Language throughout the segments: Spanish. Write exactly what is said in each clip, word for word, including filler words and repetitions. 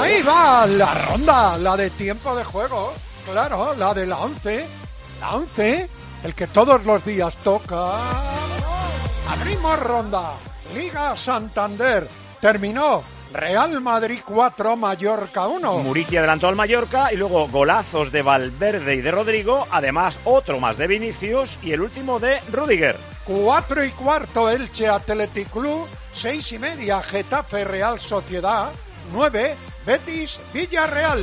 Ahí va la ronda, la de tiempo de juego. Claro, la de la once. La once, el que todos los días toca. Abrimos ronda. Liga Santander. Terminó. Real Madrid cuatro, Mallorca uno. Muriqui adelantó al Mallorca y luego golazos de Valverde y de Rodrigo, además otro más de Vinicius y el último de Rüdiger. Cuatro y cuarto Elche Athletic Club, seis y media Getafe Real Sociedad, nueve Betis Villarreal.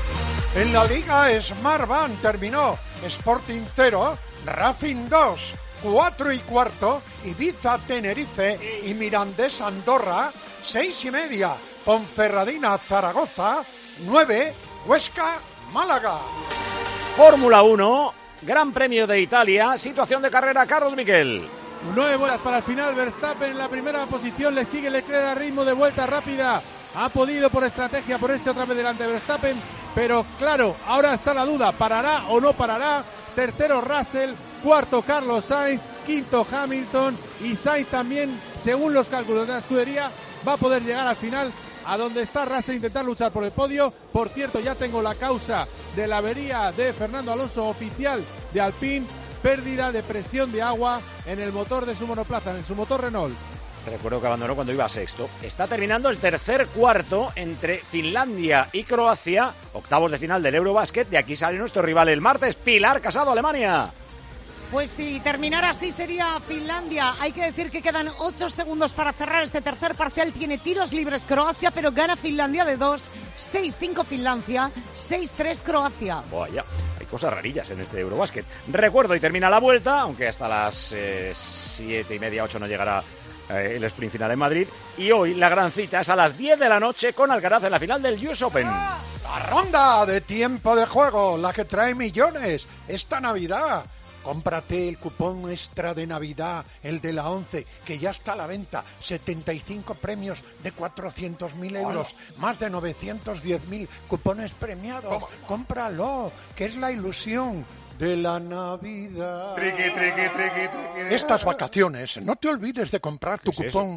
En la Liga Smartbank terminó Sporting cero, Racing dos, cuatro y cuarto Ibiza Tenerife y Mirandés Andorra, seis y media Ponferradina Zaragoza, nueve Huesca Málaga. Fórmula uno, Gran Premio de Italia, situación de carrera, Carlos Miquel. Nueve vueltas para el final, Verstappen en la primera posición, le sigue Leclerc a ritmo de vuelta rápida. Ha podido por estrategia ponerse otra vez delante de Verstappen, pero claro, ahora está la duda, ¿parará o no parará? Tercero Russell, cuarto Carlos Sainz, quinto Hamilton y Sainz también, según los cálculos de la escudería, va a poder llegar al final a donde está Russell, intentar luchar por el podio. Por cierto, ya tengo la causa de la avería de Fernando Alonso oficial de Alpine, pérdida de presión de agua en el motor de su monoplaza, en su motor Renault. Recuerdo que abandonó cuando iba a sexto. Está terminando el tercer cuarto entre Finlandia y Croacia, octavos de final del Eurobasket. De aquí sale nuestro rival el martes, Pilar Casado, Alemania. Pues si terminara así sería Finlandia. Hay que decir que quedan ocho segundos para cerrar este tercer parcial. Tiene tiros libres Croacia, pero gana Finlandia de dos. seis cinco Finlandia, seis tres Croacia. Vaya, hay cosas rarillas en este Eurobasket. Recuerdo, y termina la vuelta, aunque hasta las eh, siete y media, ocho no llegará eh, el sprint final en Madrid. Y hoy la gran cita es a las diez de la noche con Alcaraz en la final del U S Open. La ronda de tiempo de juego, la que trae millones esta Navidad. Cómprate el cupón extra de Navidad, el de la once, que ya está a la venta. setenta y cinco premios de cuatrocientos mil euros, más de novecientos diez mil cupones premiados. Cómpralo, que es la ilusión de la Navidad. Triqui, triqui, triqui, triqui. Estas vacaciones, no te olvides de comprar tu cupón.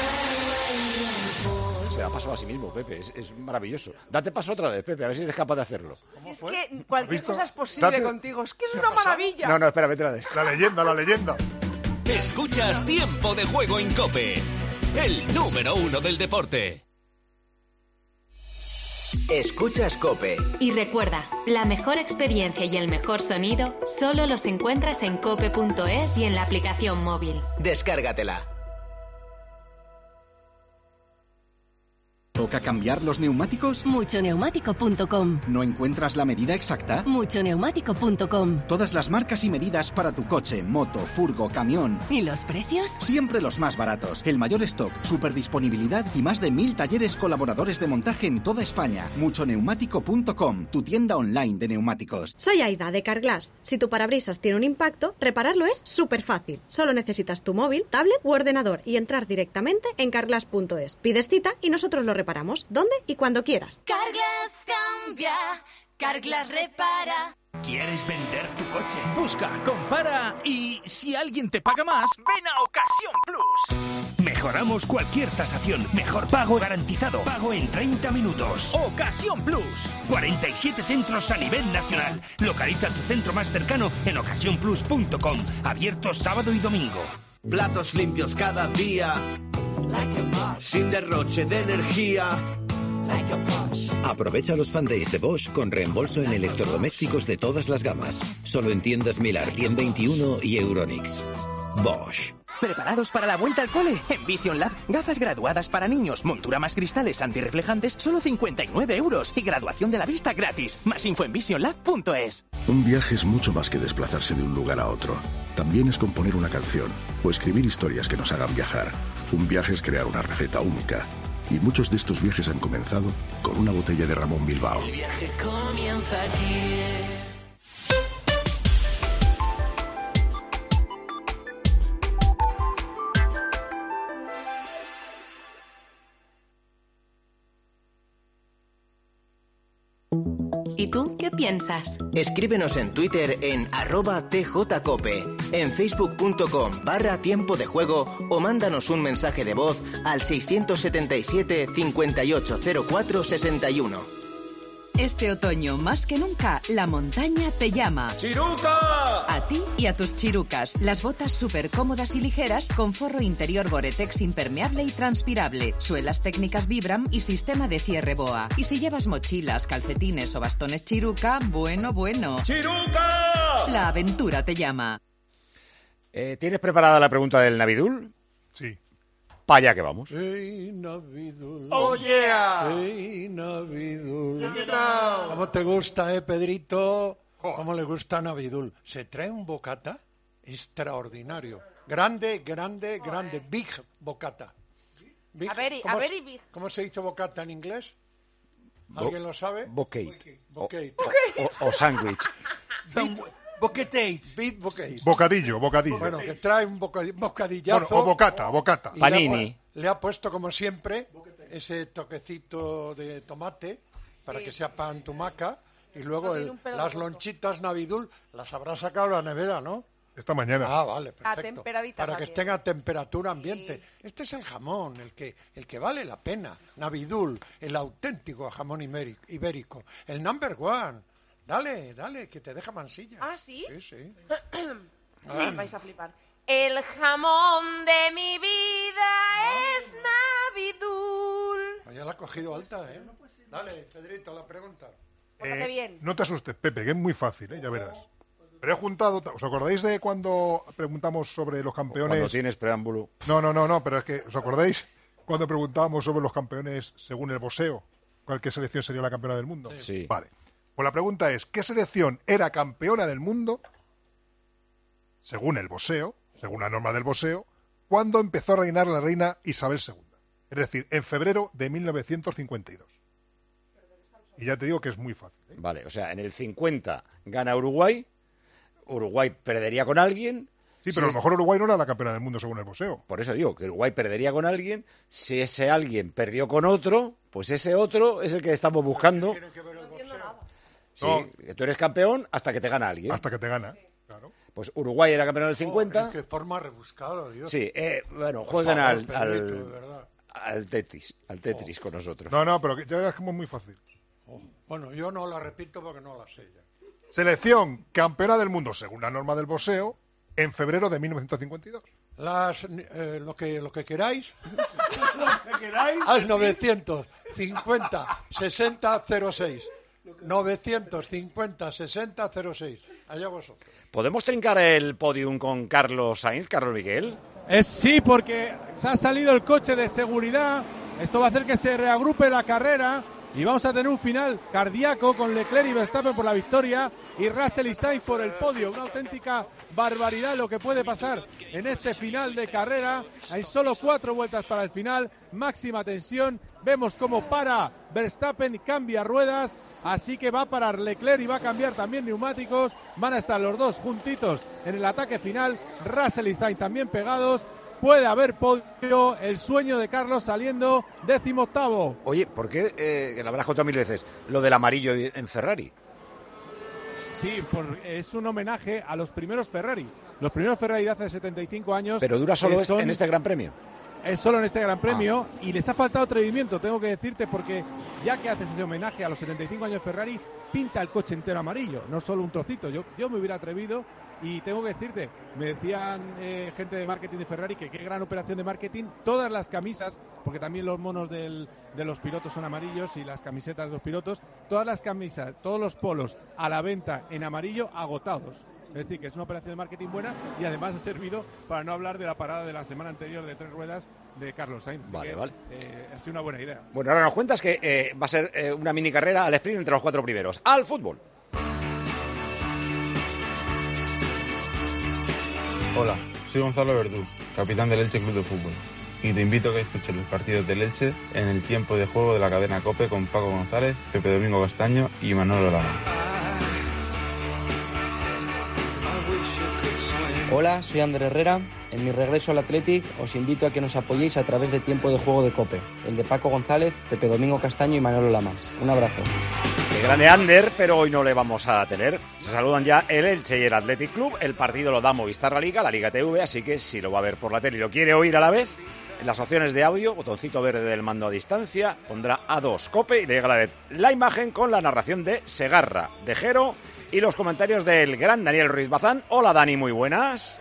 Se ha pasado a sí mismo, Pepe, es, es maravilloso. Date paso otra vez, Pepe, a ver si eres capaz de hacerlo. Es que cualquier cosa es posible Date... contigo, es que es una maravilla. No, no, espera, vete a la descarga. La leyenda, la leyenda. Escuchas Tiempo de Juego en COPE, el número uno del deporte. Escuchas COPE. Y recuerda, la mejor experiencia y el mejor sonido solo los encuentras en cope punto es y en la aplicación móvil. Descárgatela. ¿Toca cambiar los neumáticos? mucho neumático punto com. ¿No encuentras la medida exacta? mucho neumático punto com. Todas las marcas y medidas para tu coche, moto, furgo, camión. ¿Y los precios? Siempre los más baratos. El mayor stock, super disponibilidad y más de mil talleres colaboradores de montaje en toda España. mucho neumático punto com, tu tienda online de neumáticos. Soy Aida de Carglass. Si tu parabrisas tiene un impacto, repararlo es súper fácil. Solo necesitas tu móvil, tablet u ordenador y entrar directamente en carglass punto es. Pides cita y nosotros lo reparamos. ¿Dónde y cuando quieras? Carglass cambia, Carglass repara. ¿Quieres vender tu coche? Busca, compara y si alguien te paga más, ven a Ocasión Plus. Mejoramos cualquier tasación. Mejor pago garantizado. Pago en treinta minutos. Ocasión Plus. cuarenta y siete centros a nivel nacional. Localiza tu centro más cercano en ocasión plus punto com. Abierto sábado y domingo. Platos limpios cada día, sin derroche de energía. Aprovecha los Fan Days de Bosch con reembolso en electrodomésticos de todas las gamas. Solo en tiendas Milar, Cien veintiuno y Euronix. Bosch. ¿Preparados para la vuelta al cole? En Vision Lab, gafas graduadas para niños, montura más cristales antirreflejantes, solo cincuenta y nueve euros y graduación de la vista gratis. Más info en vision lab punto es. Un viaje es mucho más que desplazarse de un lugar a otro. También es componer una canción o escribir historias que nos hagan viajar. Un viaje es crear una receta única. Y muchos de estos viajes han comenzado con una botella de Ramón Bilbao. El viaje comienza aquí. ¿Y tú qué piensas? Escríbenos en Twitter en arroba tjcope. en facebook.com barra tiempo de juego o mándanos un mensaje de voz al seiscientos setenta y siete, cincuenta y ocho cero cuatro, sesenta y uno. Este otoño, más que nunca, la montaña te llama. ¡Chiruca! A ti y a tus chirucas. Las botas súper cómodas y ligeras con forro interior Gore-Tex impermeable y transpirable, suelas técnicas Vibram y sistema de cierre BOA. Y si llevas mochilas, calcetines o bastones Chiruca, bueno, bueno. ¡Chiruca! La aventura te llama. Eh, ¿Tienes preparada la pregunta del Navidul? Sí. Para allá que vamos. Hey, Navidul. ¡Oh, yeah! Hey, Navidul. ¿Qué tal? ¿Cómo te gusta, eh, Pedrito? ¿Cómo le gusta Navidul? Se trae un bocata extraordinario. Grande, grande, grande. Big bocata. Big. A ver, y- ¿Cómo a ver se- y big. ¿Cómo se dice bocata en inglés? Bo- ¿Alguien lo sabe? Bocate. Bocate. O, o- o sándwich. Bocate. Big bocate. Bocadillo, bocadillo. Bueno, que trae un boca- bocadillazo. Bueno, o bocata, bocata. Y le ha Panini. pu- Le ha, puesto, como siempre, ese toquecito de tomate para Sí. que sea pan tumaca. Y luego No tiene el- un pelo las de lonchitas Navidul las habrá sacado de la nevera, ¿no? Esta mañana. Ah, vale, perfecto. Atemperaditas Para que también. estén a temperatura ambiente. Este es el jamón, el que, el que vale la pena. Navidul, el auténtico jamón imeri- ibérico. El number one. Dale, dale, que te deja mansilla. ¿Ah, sí? Sí, sí. Vais a flipar. El jamón de mi vida es Navidul. Ya la ha cogido alta, ¿eh? Dale, Pedrito, la pregunta. Pórtate bien. No te asustes, Pepe, que es muy fácil, ¿eh? Ya verás. Pero he juntado... ¿Os acordáis de cuando preguntamos sobre los campeones? Cuando tienes preámbulo. No, no, no, no, pero es que, ¿os acordáis cuando preguntábamos sobre los campeones según el boxeo? ¿Cuál qué selección sería la campeona del mundo? Sí. Vale. Pues la pregunta es, ¿qué selección era campeona del mundo, según el boxeo, según la norma del boxeo, cuando empezó a reinar la reina Isabel segunda? Es decir, en febrero de mil novecientos cincuenta y dos. Y ya te digo que es muy fácil. ¿eh? Vale, o sea, en el cincuenta gana Uruguay. Uruguay perdería con alguien. Sí, Si pero a es- lo mejor Uruguay no era la campeona del mundo según el boxeo. Por eso digo que Uruguay perdería con alguien. Si ese alguien perdió con otro, pues ese otro es el que estamos buscando. Sí, No. que tú eres campeón hasta que te gana alguien. Hasta que te gana. Claro. Pues Uruguay era campeón del Oh, cincuenta. qué forma rebuscada, Dios. Sí, eh, bueno, Por juegan favor, al, Pedrito, al, de verdad. al Tetris, al Tetris con nosotros. No, no, pero que ya verás como es muy fácil. Bueno, yo no la repito porque no la sé ya. Selección campeona del mundo según la norma del boxeo en febrero de mil novecientos cincuenta y dos. Las, eh, lo, que, lo que queráis. ¿Qué queráis? Al novecientos cincuenta sesenta cero seis. novecientos cincuenta sesenta cero seis. Allá vosotros. ¿Podemos trincar el podium con Carlos Sainz, Carlos Miguel? Es sí, porque se ha salido el coche de seguridad. Esto va a hacer que se reagrupe la carrera y vamos a tener un final cardíaco con Leclerc y Verstappen por la victoria y Russell y Sainz por el podio. Una auténtica barbaridad lo que puede pasar en este final de carrera. Hay solo cuatro vueltas para el final, máxima tensión. Vemos cómo para Verstappen, cambia ruedas, así que va a parar Leclerc y va a cambiar también neumáticos. Van a estar los dos juntitos en el ataque final. Russell y Sainz también pegados. Puede haber podio, el sueño de Carlos saliendo décimo octavo. Oye, ¿por qué, eh, que lo habrás contado mil veces, lo del amarillo en Ferrari? Sí, por- es un homenaje a los primeros Ferrari. Los primeros Ferrari de hace setenta y cinco años. Pero dura solo eh, este- son- en este Gran Premio. Es solo en este Gran Premio y les ha faltado atrevimiento, tengo que decirte, porque ya que haces ese homenaje a los setenta y cinco años de Ferrari, pinta el coche entero amarillo, no solo un trocito. Yo, yo me hubiera atrevido y tengo que decirte, me decían eh, gente de marketing de Ferrari que qué gran operación de marketing, todas las camisas, porque también los monos del- de los pilotos son amarillos y las camisetas de los pilotos, todas las camisas, todos los polos a la venta en amarillo agotados. Es decir, que es una operación de marketing buena y además ha servido para no hablar de la parada de la semana anterior de tres ruedas de Carlos Sainz. Así Vale, que, vale. eh, ha sido una buena idea. Bueno, ahora nos cuentas que eh, va a ser eh, una mini carrera al sprint entre los cuatro primeros. ¡Al fútbol! Hola, soy Gonzalo Verdú, capitán del Elche Club de Fútbol, y te invito a que escuches los partidos del Elche en el tiempo de juego de la cadena COPE con Paco González, Pepe Domingo Castaño y Manolo Lama. Hola, soy Ander Herrera En mi regreso al Athletic os invito a que nos apoyéis a través de Tiempo de Juego de COPE, el de Paco González, Pepe Domingo Castaño y Manolo Lama. Un abrazo. Qué grande Ander, pero hoy no le vamos a tener. Se saludan ya el Elche y el Athletic Club. El partido lo da Movistar La Liga, la Liga T V, así que si lo va a ver por la tele y lo quiere oír a la vez, en las opciones de audio, botoncito verde del mando a distancia, pondrá A dos COPE y le llega a la vez la imagen con la narración de Segarra, de Jero y los comentarios del gran Daniel Ruiz Bazán. Hola Dani, muy buenas.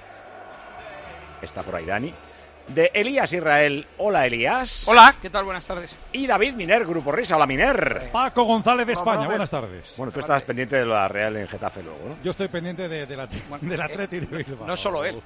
Está por ahí Dani. De Elías Israel, hola Elías. Hola, ¿qué tal? Buenas tardes. Y David Miner, Grupo Risa, hola Miner. Paco González de España, buenas tardes. Bueno, tú estás pendiente de la Real en Getafe luego, ¿no? Yo estoy pendiente de, de la, de la Atleti de Bilbao. No solo él.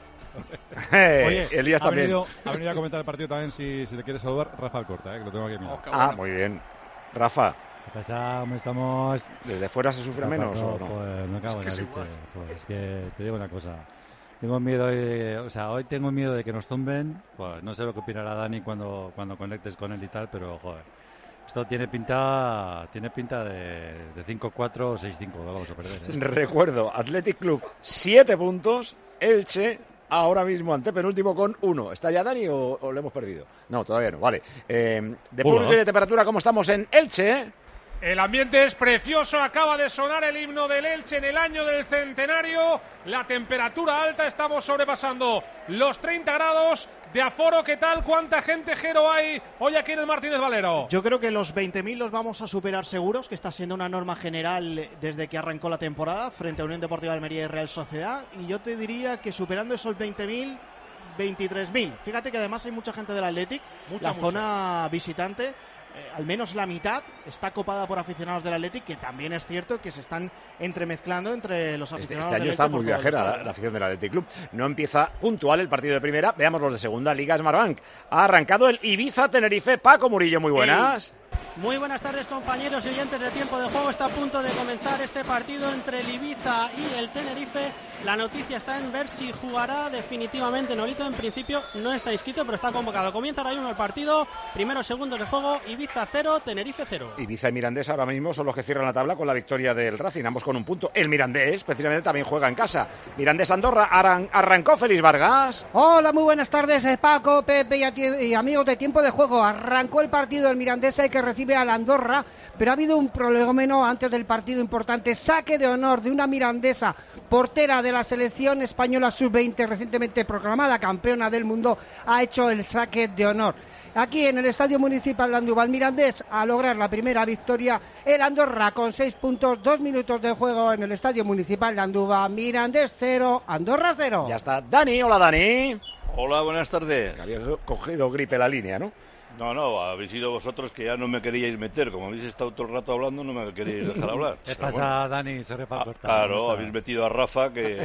Oye, Elías ha también. Venido, ha venido a comentar el partido también, si, si te quieres saludar, Rafa Alcorta, eh, que lo tengo aquí mismo. Oh, ah, muy bien. Rafa. ¿Qué pasa? ¿Cómo estamos? ¿Desde fuera se sufre Rafa, menos no, o no? Pues me cago es en que la leche. Pues es que te digo una cosa. Tengo miedo de, o sea, hoy tengo miedo de que nos zumben. Pues no sé lo que opinará Dani cuando, cuando conectes con él y tal, pero joder. Esto tiene pinta tiene pinta de, de cinco cuatro o seis cinco, lo vamos a perder, ¿eh? Recuerdo, Athletic Club siete puntos, Elche ahora mismo antepenúltimo con uno. ¿Está ya Dani o, o lo hemos perdido? No, todavía no, vale. Eh, de público y de temperatura, ¿cómo estamos en Elche? El ambiente es precioso, acaba de sonar el himno del Elche en el año del centenario. La temperatura alta, estamos sobrepasando los treinta grados de aforo. ¿Qué tal? ¿Cuánta gente, Jero, hay hoy aquí en el Martínez Valero? Yo creo que los veinte mil los vamos a superar seguros, que está siendo una norma general desde que arrancó la temporada frente a Unión Deportiva Almería y Real Sociedad. Y yo te diría que superando esos veinte mil, veintitrés mil. Fíjate que además hay mucha gente del Athletic, mucha, la mucha. Zona visitante. Eh, al menos la mitad está copada por aficionados del Athletic, que también es cierto que se están entremezclando entre los aficionados este, este año del está muy viajera la, la afición del Athletic Club. No empieza puntual el partido de primera. Veamos los de segunda. Liga Smartbank. Ha arrancado el Ibiza-Tenerife. Paco Murillo, muy buenas. Hey. Muy buenas tardes, compañeros y oyentes de Tiempo de Juego. Está a punto de comenzar este partido entre el Ibiza y el Tenerife. La noticia está en ver si jugará definitivamente Nolito. En principio no está inscrito, pero está convocado. Comienza ahora mismo el partido. Primeros segundos de juego. Ibiza cero, Tenerife cero. Ibiza y Mirandés ahora mismo son los que cierran la tabla con la victoria del Racing, ambos con un punto. El Mirandés, precisamente, también juega en casa. Mirandés Andorra, arran- arrancó Félix Vargas. Hola, muy buenas tardes, Paco, Pepe y, a ti- y amigos de Tiempo de Juego. Arrancó el partido del Mirandés que recibe al Andorra, pero ha habido un prolegómeno antes del partido importante. Saque de honor de una mirandesa, portera de la selección española sub veinte, recientemente proclamada campeona del mundo, ha hecho el saque de honor. Aquí en el Estadio Municipal de Andúbal, Mirandés a lograr la primera victoria. El Andorra con seis puntos, dos minutos de juego en el Estadio Municipal de Andúbal. Mirandés cero, Andorra cero. Ya está Dani, hola Dani. Hola, buenas tardes. Había cogido gripe la línea, ¿no? No, no, habéis sido vosotros que ya no me queríais meter. Como habéis estado todo el rato hablando, no me queríais dejar hablar. ¿Qué pasa, bueno. Dani? Se repa ah, claro, habéis metido a Rafa, que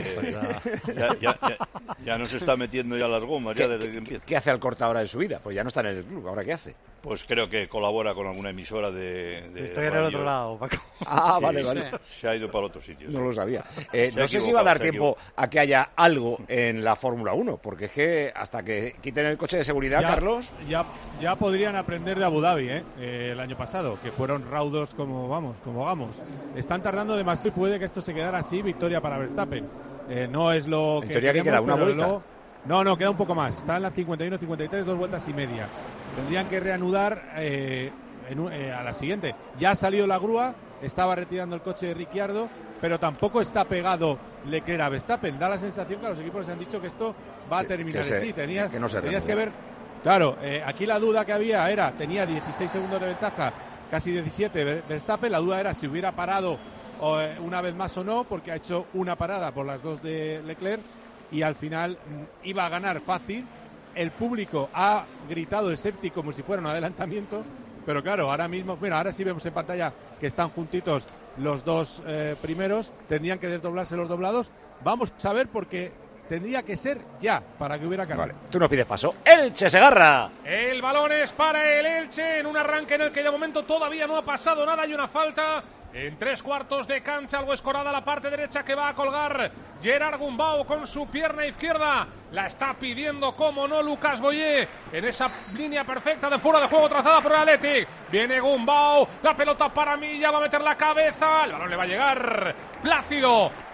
ya, ya, ya, ya no se está metiendo ya las gomas, ya desde que empieza. ¿Qué hace Alcorta ahora en su vida? Pues ya no está en el club, ¿ahora qué hace? Pues creo que colabora con alguna emisora de, de Estoy en el otro lado, Paco. Ah, sí, vale, vale. Se ha ido para otro sitio. No lo sabía. Eh, no sé si va a dar tiempo equivocado. a que haya algo en la Fórmula uno, porque es que hasta que quiten el coche de seguridad, ya, Carlos... Ya, ya podrían aprender de Abu Dhabi, ¿eh? Eh, el año pasado, que fueron raudos como vamos, como vamos. Están tardando demasiado y puede que esto se quedara así, victoria para Verstappen. Eh, no es lo en que teoría que queda una vuelta. Lo, no, no, queda un poco más. Está en la cincuenta y uno cincuenta y tres, dos vueltas y media. Tendrían que reanudar eh, en, eh, a la siguiente. Ya ha salido la grúa, estaba retirando el coche de Ricciardo, pero tampoco está pegado Leclerc a Verstappen. Da la sensación que a los equipos les han dicho que esto va a terminar que, que así. Tenía, que no se tenías que ver... Claro, eh, aquí la duda que había era, tenía dieciséis segundos de ventaja, casi diecisiete Verstappen. La duda era si hubiera parado o, eh, una vez más o no, porque ha hecho una parada por las dos de Leclerc y al final mm, iba a ganar fácil. El público ha gritado el safety como si fuera un adelantamiento, pero claro, ahora mismo, bueno, ahora sí vemos en pantalla que están juntitos los dos eh, primeros, tendrían que desdoblarse los doblados. Vamos a ver porque tendría que ser ya para que hubiera cambio. Vale, tú no pides paso. Elche Segarra. El balón es para el Elche en un arranque en el que de momento todavía no ha pasado nada. Hay una falta en tres cuartos de cancha, algo escorada a la parte derecha que va a colgar Gerard Gumbau con su pierna izquierda. La está pidiendo, como no, Lucas Boyé en esa línea perfecta de fuera de juego trazada por el Athletic. Viene Gumbau, la pelota para Milla, va a meter la cabeza, el balón le va a llegar Plácido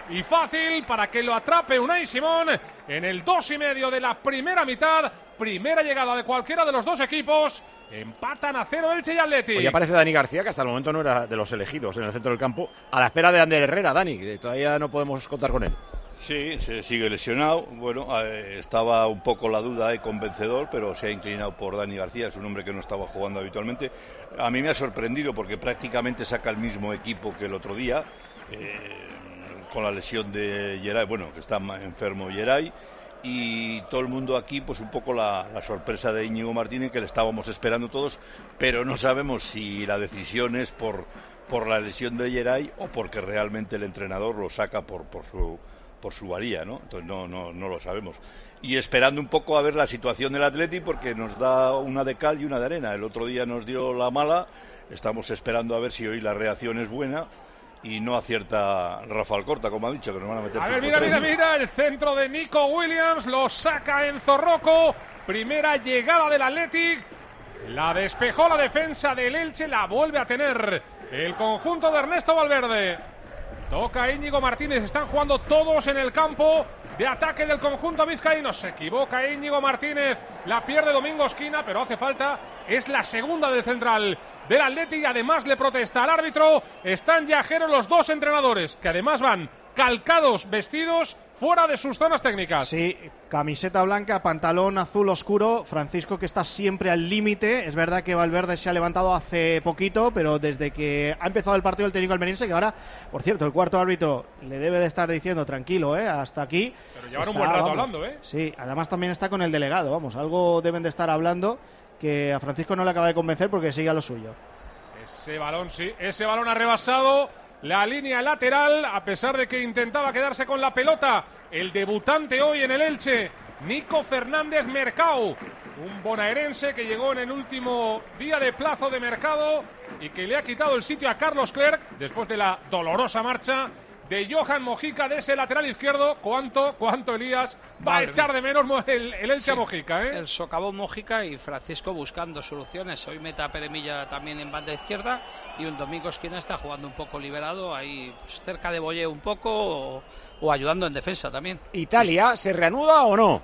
y fácil para que lo atrape Unai Simón en el dos y medio de la primera mitad. Primera llegada de cualquiera de los dos equipos. Empatan a cero Elche y Atleti. Hoy aparece Dani García, que hasta el momento no era de los elegidos en el centro del campo, a la espera de Ander Herrera. Dani, que todavía no podemos contar con él. Sí, se sigue lesionado. Bueno, eh, estaba un poco la duda y convencedor, pero se ha inclinado por Dani García, es un hombre que no estaba jugando habitualmente. A mí me ha sorprendido porque prácticamente saca el mismo equipo que el otro día, eh, con la lesión de Geray, bueno, que está enfermo Geray. Y todo el mundo aquí, pues un poco la, la sorpresa de Íñigo Martínez, que le estábamos esperando todos, pero no sabemos si la decisión es por, por la lesión de Geray o porque realmente el entrenador lo saca por, por su por su valía, ¿no? Entonces no, no, no lo sabemos. Y esperando un poco a ver la situación del Atleti, porque nos da una de cal y una de arena. El otro día nos dio la mala, estamos esperando a ver si hoy la reacción es buena. Y no acierta Rafa Alcorta, como ha dicho, que nos van a meter. A ver, mira, mira, mira, el centro de Nico Williams, lo saca Enzo Rocco. Primera llegada del Athletic. La despejó la defensa del Elche, la vuelve a tener el conjunto de Ernesto Valverde. Toca Íñigo Martínez, están jugando todos en el campo de ataque del conjunto vizcaíno. Se equivoca Íñigo Martínez, la pierde Domingo Esquina, pero hace falta. Es la segunda del central del Athletic y además le protesta al árbitro. Están viajeros los dos entrenadores, que además van calcados, vestidos fuera de sus zonas técnicas. Sí, camiseta blanca, pantalón azul oscuro. Francisco, que está siempre al límite. Es verdad que Valverde se ha levantado hace poquito, pero desde que ha empezado el partido el técnico almeriense, que ahora, por cierto, el cuarto árbitro le debe de estar diciendo tranquilo, ¿eh? Hasta aquí. Pero llevan un buen rato vamos, hablando, ¿eh? Sí, además también está con el delegado, vamos, algo deben de estar hablando que a Francisco no le acaba de convencer porque sigue a lo suyo. Ese balón, sí, ese balón ha rebasado la línea lateral, a pesar de que intentaba quedarse con la pelota el debutante hoy en el Elche, Nico Fernández Mercado, un bonaerense que llegó en el último día de plazo de mercado y que le ha quitado el sitio a Carlos Clerc después de la dolorosa marcha de Johan Mojica, de ese lateral izquierdo. ¿Cuánto, cuánto Elías va Madre a echar de menos el, el Elche sí, a Mojica, ¿eh? El socavón Mojica y Francisco buscando soluciones. Hoy mete a Peremilla también en banda izquierda y un Domingo Esquina está jugando un poco liberado, ahí pues, cerca de Boye un poco o, o ayudando en defensa también. ¿Italia se reanuda o no?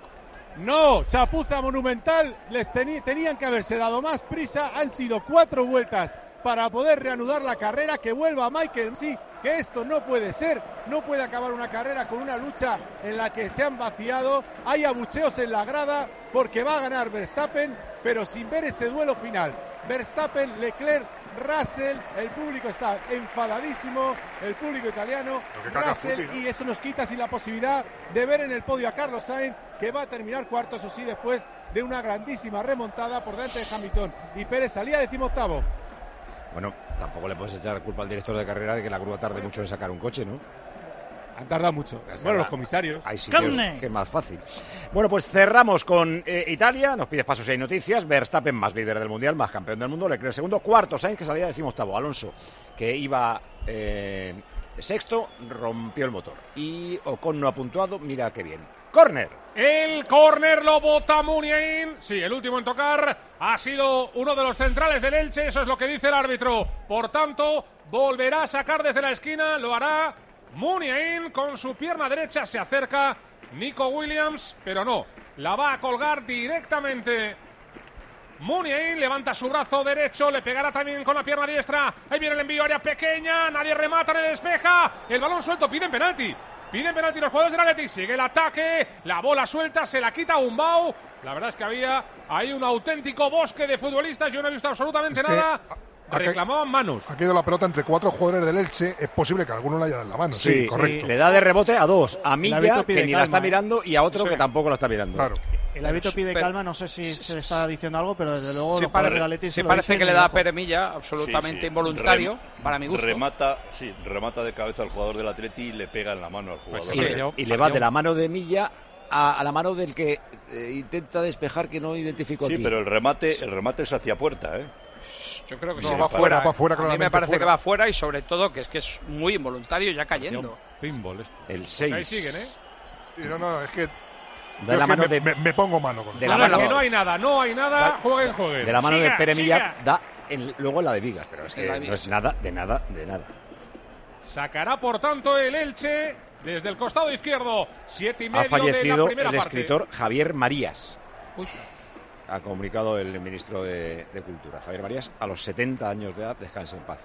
No, chapuza monumental. Les teni- tenían que haberse dado más prisa. Han sido cuatro vueltas para poder reanudar la carrera. Que vuelva Michael, sí, que esto no puede ser, no puede acabar una carrera con una lucha en la que se han vaciado. Hay abucheos en la grada porque va a ganar Verstappen, pero sin ver ese duelo final. Verstappen, Leclerc, Russell, el público está enfadadísimo, el público italiano, Russell, y eso nos quita sin la posibilidad de ver en el podio a Carlos Sainz, que va a terminar cuarto, eso sí, después de una grandísima remontada por delante de Hamilton. Y Pérez salía decimoctavo. Bueno, tampoco le puedes echar culpa al director de carrera de que la grúa tarde mucho en sacar un coche, ¿no? Han tardado mucho. Bueno, los comisarios. Ahí sí que es, que es más fácil. Bueno, pues cerramos con eh, Italia. Nos pide pasos y hay noticias. Verstappen, más líder del Mundial, más campeón del mundo. Leclerc segundo. Cuarto, Sainz, que salía decimoctavo. Alonso, que iba eh, sexto, rompió el motor. Y Ocon no ha puntuado. Mira qué bien. Córner. El córner lo bota Muniain. Sí, el último en tocar ha sido uno de los centrales del Elche. Eso es lo que dice el árbitro. Por tanto, volverá a sacar desde la esquina. Lo hará Muniain con su pierna derecha. Se acerca Nico Williams, pero no. La va a colgar directamente Muniain. Levanta su brazo derecho. Le pegará también con la pierna diestra. Ahí viene el envío, área pequeña. Nadie remata, nadie despeja. El balón suelto, piden penalti. Piden penalti los jugadores del Athletic. Sigue el ataque. La bola suelta. Se la quita Umbau. La verdad es que había ahí un auténtico bosque de futbolistas. Yo no he visto absolutamente es nada. Reclamaban manos. Ha quedado la pelota entre cuatro jugadores del Elche. Es posible que a alguno le haya dado la mano. Sí, sí, correcto. Sí. Le da de rebote a dos. A Milla, que ni calma, la está ¿eh? mirando, y a otro sí. que tampoco la está mirando. Claro. El árbitro pide pero, calma, no sé si se le está diciendo algo, pero desde luego se los pare, jugadores del Athletic se, se parece lo que le da a ojo. Peremilla absolutamente sí, sí. involuntario, Rem, para mi gusto. Remata, sí, remata de cabeza al jugador del Atleti y le pega en la mano al jugador. Pues sí, y, y le va de la mano de Milla a, a la mano del que eh, intenta despejar, que no identificó sí, aquí. Sí, pero el remate, el remate es hacia puerta, ¿eh? Yo creo que no, sí, va fuera, va fuera. A mí me parece fuera. que va fuera y sobre todo que es que es muy involuntario ya cayendo. Pinball esto. El seis. Pues ahí siguen, ¿eh? No, no, es que de la mano me, de, me, me pongo mano con de la mano, mano, que no hay nada, no hay nada, jueguen, jueguen. De la mano siga, de Peremilla siga. da en, luego en la de Vigas, pero es que no es nada, de nada, de nada. Sacará por tanto el Elche desde el costado izquierdo. Siete y medio ha fallecido de la primera el parte. escritor Javier Marías. Uy. Ha comunicado el ministro de, de Cultura, Javier Marías, a los setenta años de edad. Descanse en paz.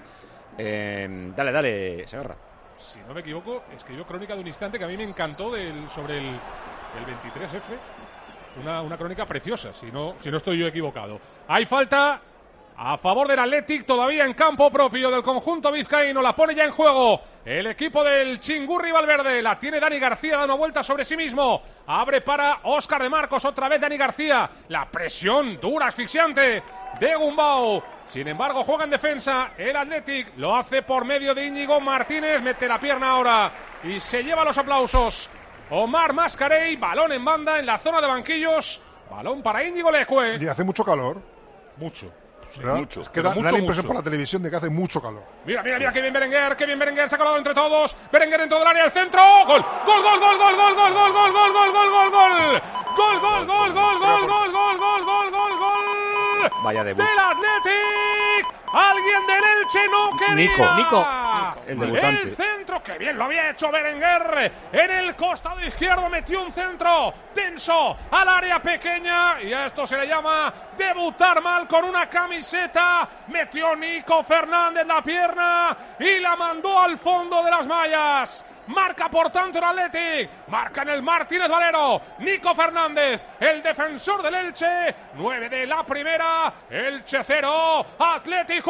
Eh, dale, dale, Segarra. Si no me equivoco, escribió Crónica de un instante que a mí me encantó del, sobre el, el veintitrés F. Una, una crónica preciosa, si no, si no estoy yo equivocado. Hay falta a favor del Athletic, todavía en campo propio del conjunto vizcaíno. La pone ya en juego el equipo del Chingurri Valverde. La tiene Dani García dando vuelta sobre sí mismo. Abre para Óscar de Marcos, otra vez Dani García. La presión dura, asfixiante de Gumbau. Sin embargo, juega en defensa el Athletic. Lo hace por medio de Íñigo Martínez. Mete la pierna ahora y se lleva los aplausos Omar Mascarey. Balón en banda en la zona de banquillos. Balón para Íñigo Leque. Y hace mucho calor. Mucho. Sí, mucho. Es que da, mucho, da la impresión mucho. por la televisión de que hace mucho calor. Mira, mira, mira, qué bien Berenguer, qué bien Berenguer, se ha colado entre todos. Berenguer dentro del área, el centro. Gol, gol, gol, gol, gol, gol, gol, gol, gol, gol, gol, gol, gol, gol. Gol, gol, gol, gol, gol, gol, gol, gol, gol, gol, gol. Vaya debut. Del Athletic. Alguien del Elche no quería. Nico, Nico, el debutante. El centro, que bien lo había hecho Berenguer. En el costado izquierdo metió un centro tenso al área pequeña. Y a esto se le llama debutar mal con una camiseta. Metió Nico Fernández la pierna y la mandó al fondo de las mallas. Marca por tanto el Athletic. Marca en el Martínez Valero. Nico Fernández, el defensor del Elche. nueve de la primera. Elche cero, Athletic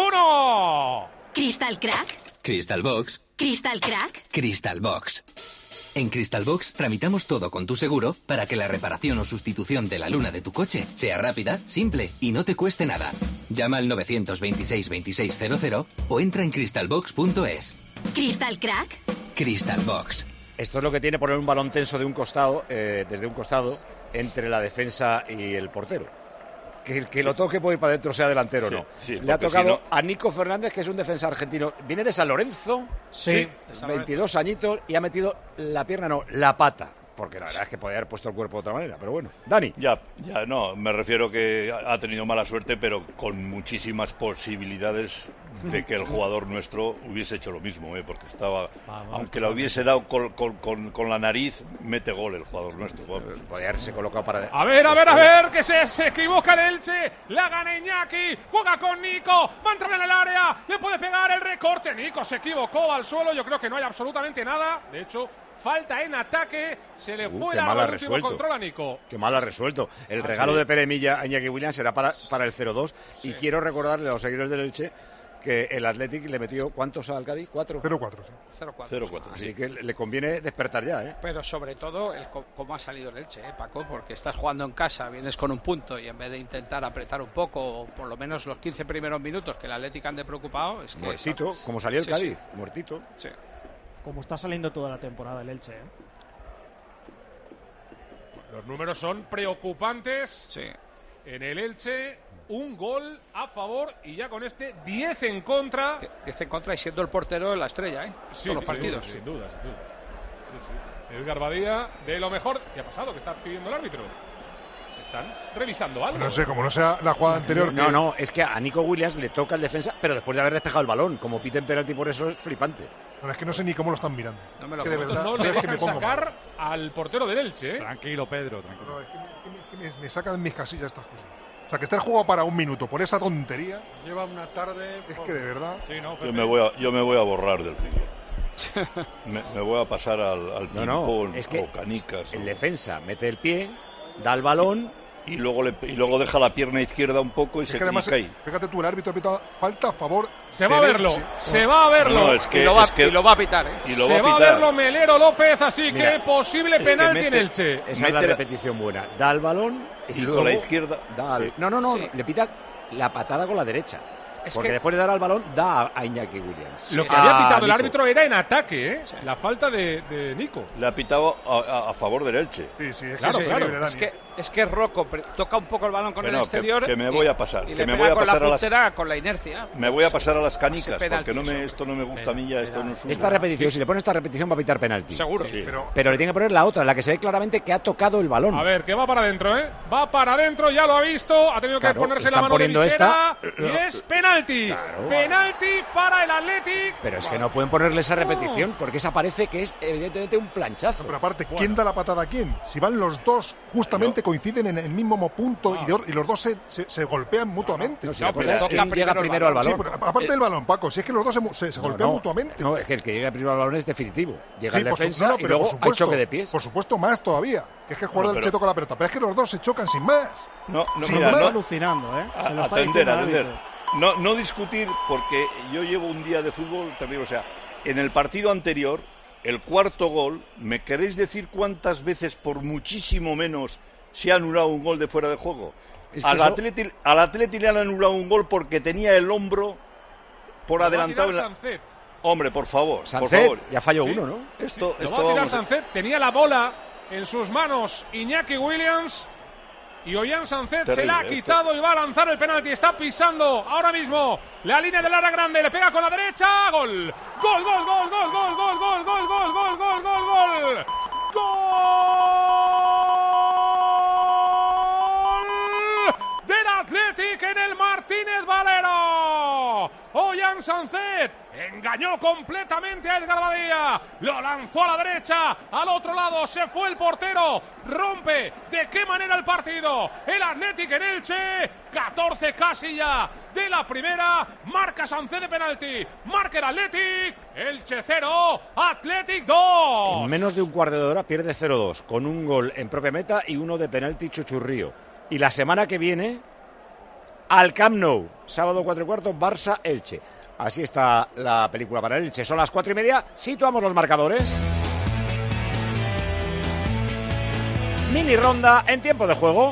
uno. ¿Crystal Crack? Crystal Box. ¿Crystal Crack? Crystal Box. En Crystal Box tramitamos todo con tu seguro para que la reparación o sustitución de la luna de tu coche sea rápida, simple y no te cueste nada. Llama al nueve dos seis, veintiséis cero cero o entra en crystal box punto es. ¿Crystal Crack? Crystal Box. Esto es lo que tiene poner un balón tenso de un costado, eh, desde un costado, entre la defensa y el portero. Que el que lo toque puede ir para adentro, sea delantero o Sí, no. sí, Le ha porque tocado si no- a Nico Fernández, que es un defensa argentino. Viene de San Lorenzo, Sí. veintidós añitos, y ha metido la pierna, no, la pata. Porque la verdad es que podía haber puesto el cuerpo de otra manera, pero bueno. Dani. Ya, ya, no, me refiero que ha tenido mala suerte, pero con muchísimas posibilidades de que el jugador nuestro hubiese hecho lo mismo, ¿eh? Porque estaba, Vamos, aunque la hubiese dado con, con, con, con la nariz, mete gol el jugador nuestro. Vamos. Podía haberse colocado para... A ver, a ver, a ver, que se, se equivoca el Elche. La gana Iñaki. Juega con Nico. Va a entrar en el área. Le puede pegar el recorte. Nico se equivocó al suelo. Yo creo que no hay absolutamente nada. De hecho, falta en ataque. Se le Uh, fue qué la mal ha el último resuelto. control a Nico. Qué mal ha resuelto. El Ah, regalo sí. de Pere Milla a Iñaki Williams será para, para el cero dos. Y quiero recordarle a los seguidores del Elche que el Athletic le metió, ¿cuántos al Cádiz? ¿Cuatro? cero cuatro, sí. cero cuatro. cero cuatro, Así que le conviene despertar ya, ¿eh? Pero sobre todo, el co- cómo ha salido el Elche, ¿eh, Paco? Porque estás jugando en casa, vienes con un punto y en vez de intentar apretar un poco, o por lo menos los quince primeros minutos que el Atlético ande preocupado, es que... Muertito, como salió el Sí, Cádiz, sí. muertito. Sí. Como está saliendo toda la temporada el Elche, ¿eh? Los números son preocupantes. Sí. En el Elche, un gol a favor y ya con este diez en contra. diez en contra y siendo el portero la estrella, ¿eh? Sí, Todos los sin partidos. duda, sin duda, sin duda. Sí, sí. Edgar Badía, de lo mejor. ¿Qué ha pasado? ¿Qué está pidiendo el árbitro? Están revisando algo. No sé, como no sea la jugada anterior. No, que- no, es que a Nico Williams le toca el defensa, pero después de haber despejado el balón. Como piten penalti por eso es flipante. No, es que no sé ni cómo lo están mirando. No me lo que de Estos verdad, no le es que me dejan pongo sacar mal. al portero del Elche, ¿eh? Tranquilo, Pedro, tranquilo. No, es que, me- que me, que me- me sacan de mis casillas estas cosas. O sea, que esté el juego para un minuto por esa tontería. Lleva una tarde. Es que de verdad. Sí, no, Yo Pepe. me voy a, yo me voy a borrar del fútbol. me, me voy a pasar al, al No, no, ping-pong es que o canicas. El o- defensa mete el pie, da el balón. y, luego le, y luego deja la pierna izquierda un poco y Es se que además, y cae. fíjate tú, el árbitro ha pitado falta a favor. Se va a del verlo, Elche. se va a verlo. No, es que- y, lo va, es que- y lo va a pitar, ¿eh? Y lo se va va a a pitar. verlo Melero López, así Mira, que posible es que penalti en mete- Elche. Esa es la Mete la- repetición buena. Da el balón y, Y luego con la izquierda. da al- Sí. No, no, no, Sí. le pita la patada con la derecha. Es Porque que- después de dar al balón, da a- a Iñaki Williams. Lo que A había pitado el Nico. árbitro era en ataque, ¿eh? La falta de, de Nico. Le ha pitado a, a- a favor del Elche. Sí, sí, es Claro, que es claro. increíble, Es Dani. que Es que Rocco toca un poco el balón con que el no, exterior. Que, que me voy a pasar. Y, y que le me pega voy a con pasar la a las, puntera con la inercia. Me voy a pasar a las canicas, penalti, porque no me, esto no me gusta a mí ya. Esto no es un... Esta repetición, si le pone esta repetición, va a pitar penalti. Seguro. Sí, pero... pero le tiene que poner la otra, la que se ve claramente que ha tocado el balón. A ver, que va para adentro, ¿eh? Va para adentro, ya lo ha visto. Ha tenido Claro, que ponerse la están mano de poniendo visera. esta. Y es penalti. Claro. Penalti para el Athletic. Pero es que no pueden ponerle esa repetición porque esa parece que es evidentemente un planchazo. Pero aparte, ¿quién da la patada a quién? Si van los dos, justamente coinciden en el mismo punto y, de, y los dos se, se, se golpean mutuamente. No, si la cosa es quién llega primero al balón. Sí, pero aparte Eh, del balón, Paco, si es que los dos se, se, se no, golpean no, mutuamente. No, es que el que llega primero al balón es definitivo. Llega Sí, el por su- defensa no, no, y pero luego por hay supuesto, choque de pies. Por supuesto, más todavía. Que es que el jugador No, del pero- Che toca la pelota. Pero es que los dos se chocan sin más. No, no, Sin mira, más. no, alucinando, ¿eh? Se lo a- está atender, diciendo el atender. árbitro. No, no discutir, porque yo llevo un día de fútbol también, o sea, en el partido anterior, el cuarto gol, ¿me queréis decir cuántas veces, por muchísimo menos, se ha anulado un gol de fuera de juego? Es que Al, eso- Atleti, al Atleti le han anulado un gol porque tenía el hombro por Lo va a adelantado. tirar en la- Sancet. Hombre, por favor, por Sancet, favor. ya falló Sí. uno, ¿no? Esto, Lo esto va a tirar vamos a- Sancet. Tenía la bola en sus manos Iñaki Williams. Y Ollán Sancet se la ha Terrible, quitado y va a lanzar el penalti. Está pisando ahora mismo la línea del área grande. Le pega con la derecha. Gol. Gol, gol, gol, gol, gol, gol, gol, gol, gol, gol, gol, gol, gol. Gol del Athletic en el Martínez Valero. Ollán Sancet engañó completamente a El Garbadía. Lo lanzó a la derecha. Al otro lado se fue el portero. Rompe de qué manera el partido. El Athletic en Elche. catorce casi ya de la primera. Marca Sancet de penalti. Marca el Athletic. Elche cero. Athletic dos. En menos de un cuarto de hora pierde cero dos, con un gol en propia meta y uno de penalti chuchurrío. Y la semana que viene, al Camp Nou, sábado cuatro y cuarto, Barça-Elche. Así está la película para el Elche. Son las cuatro y media, situamos los marcadores. Mini ronda en tiempo de juego.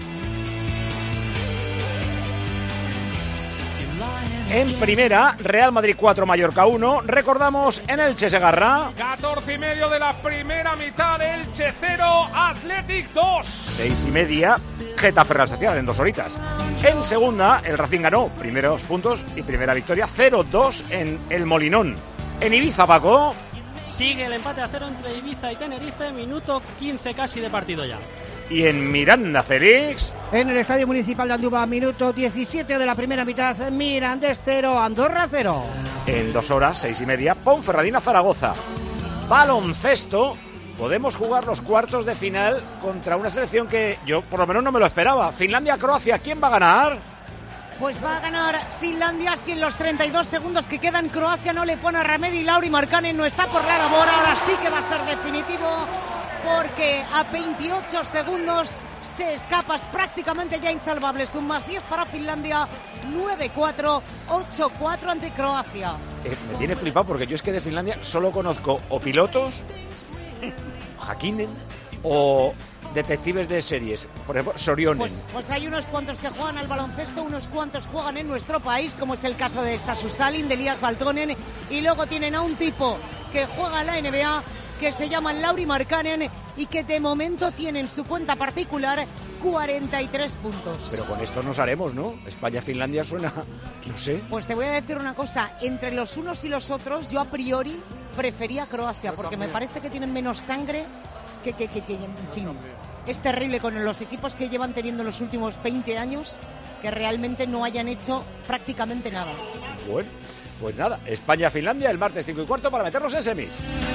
En primera, Real Madrid cuatro, Mallorca uno. Recordamos en Elche Segarra. catorce y medio de la primera mitad. Elche cero. Athletic dos. Seis y media, Getafe Real Sociedad en dos horitas. En segunda, el Racing ganó primeros puntos y primera victoria, cero dos en el Molinón. En Ibiza, Paco. Sigue el empate a cero entre Ibiza y Tenerife, minuto quince casi de partido ya. Y en Miranda, Félix. En el Estadio Municipal de Andúba, minuto diecisiete de la primera mitad, Mirandés cero, Andorra cero. En dos horas, seis y media, Ponferradina, Zaragoza. Baloncesto. Podemos jugar los cuartos de final contra una selección que yo por lo menos no me lo esperaba. Finlandia-Croacia, ¿quién va a ganar? Pues va a ganar Finlandia si en los treinta y dos segundos que quedan Croacia no le pone remedio y Lauri Markkanen no está por la labor. Ahora sí que va a ser definitivo porque a veintiocho segundos se escapa, es prácticamente ya insalvable. Es un más diez para Finlandia, nueve cuatro, ocho cuatro ante Croacia. Eh, me tiene flipado porque yo es que de Finlandia solo conozco o pilotos, Häkkinen o detectives de series. Por ejemplo, Sorionen. Pues, pues hay unos cuantos que juegan al baloncesto, unos cuantos juegan en nuestro país, como es el caso de Sasu Salin, de Elias Valtonen, y luego tienen a un tipo que juega en la N B A, que se llama Lauri Markkanen y que de momento tiene en su cuenta particular cuarenta y tres puntos. Pero con esto nos haremos, ¿no? España-Finlandia suena, no sé. Pues te voy a decir una cosa, entre los unos y los otros, yo a priori prefería Croacia, porque me parece que tienen menos sangre que, que, que, que en fin. Es terrible con los equipos que llevan teniendo los últimos veinte años que realmente no hayan hecho prácticamente nada. Bueno, pues nada, España-Finlandia el martes cinco y cuarto para meternos en semis.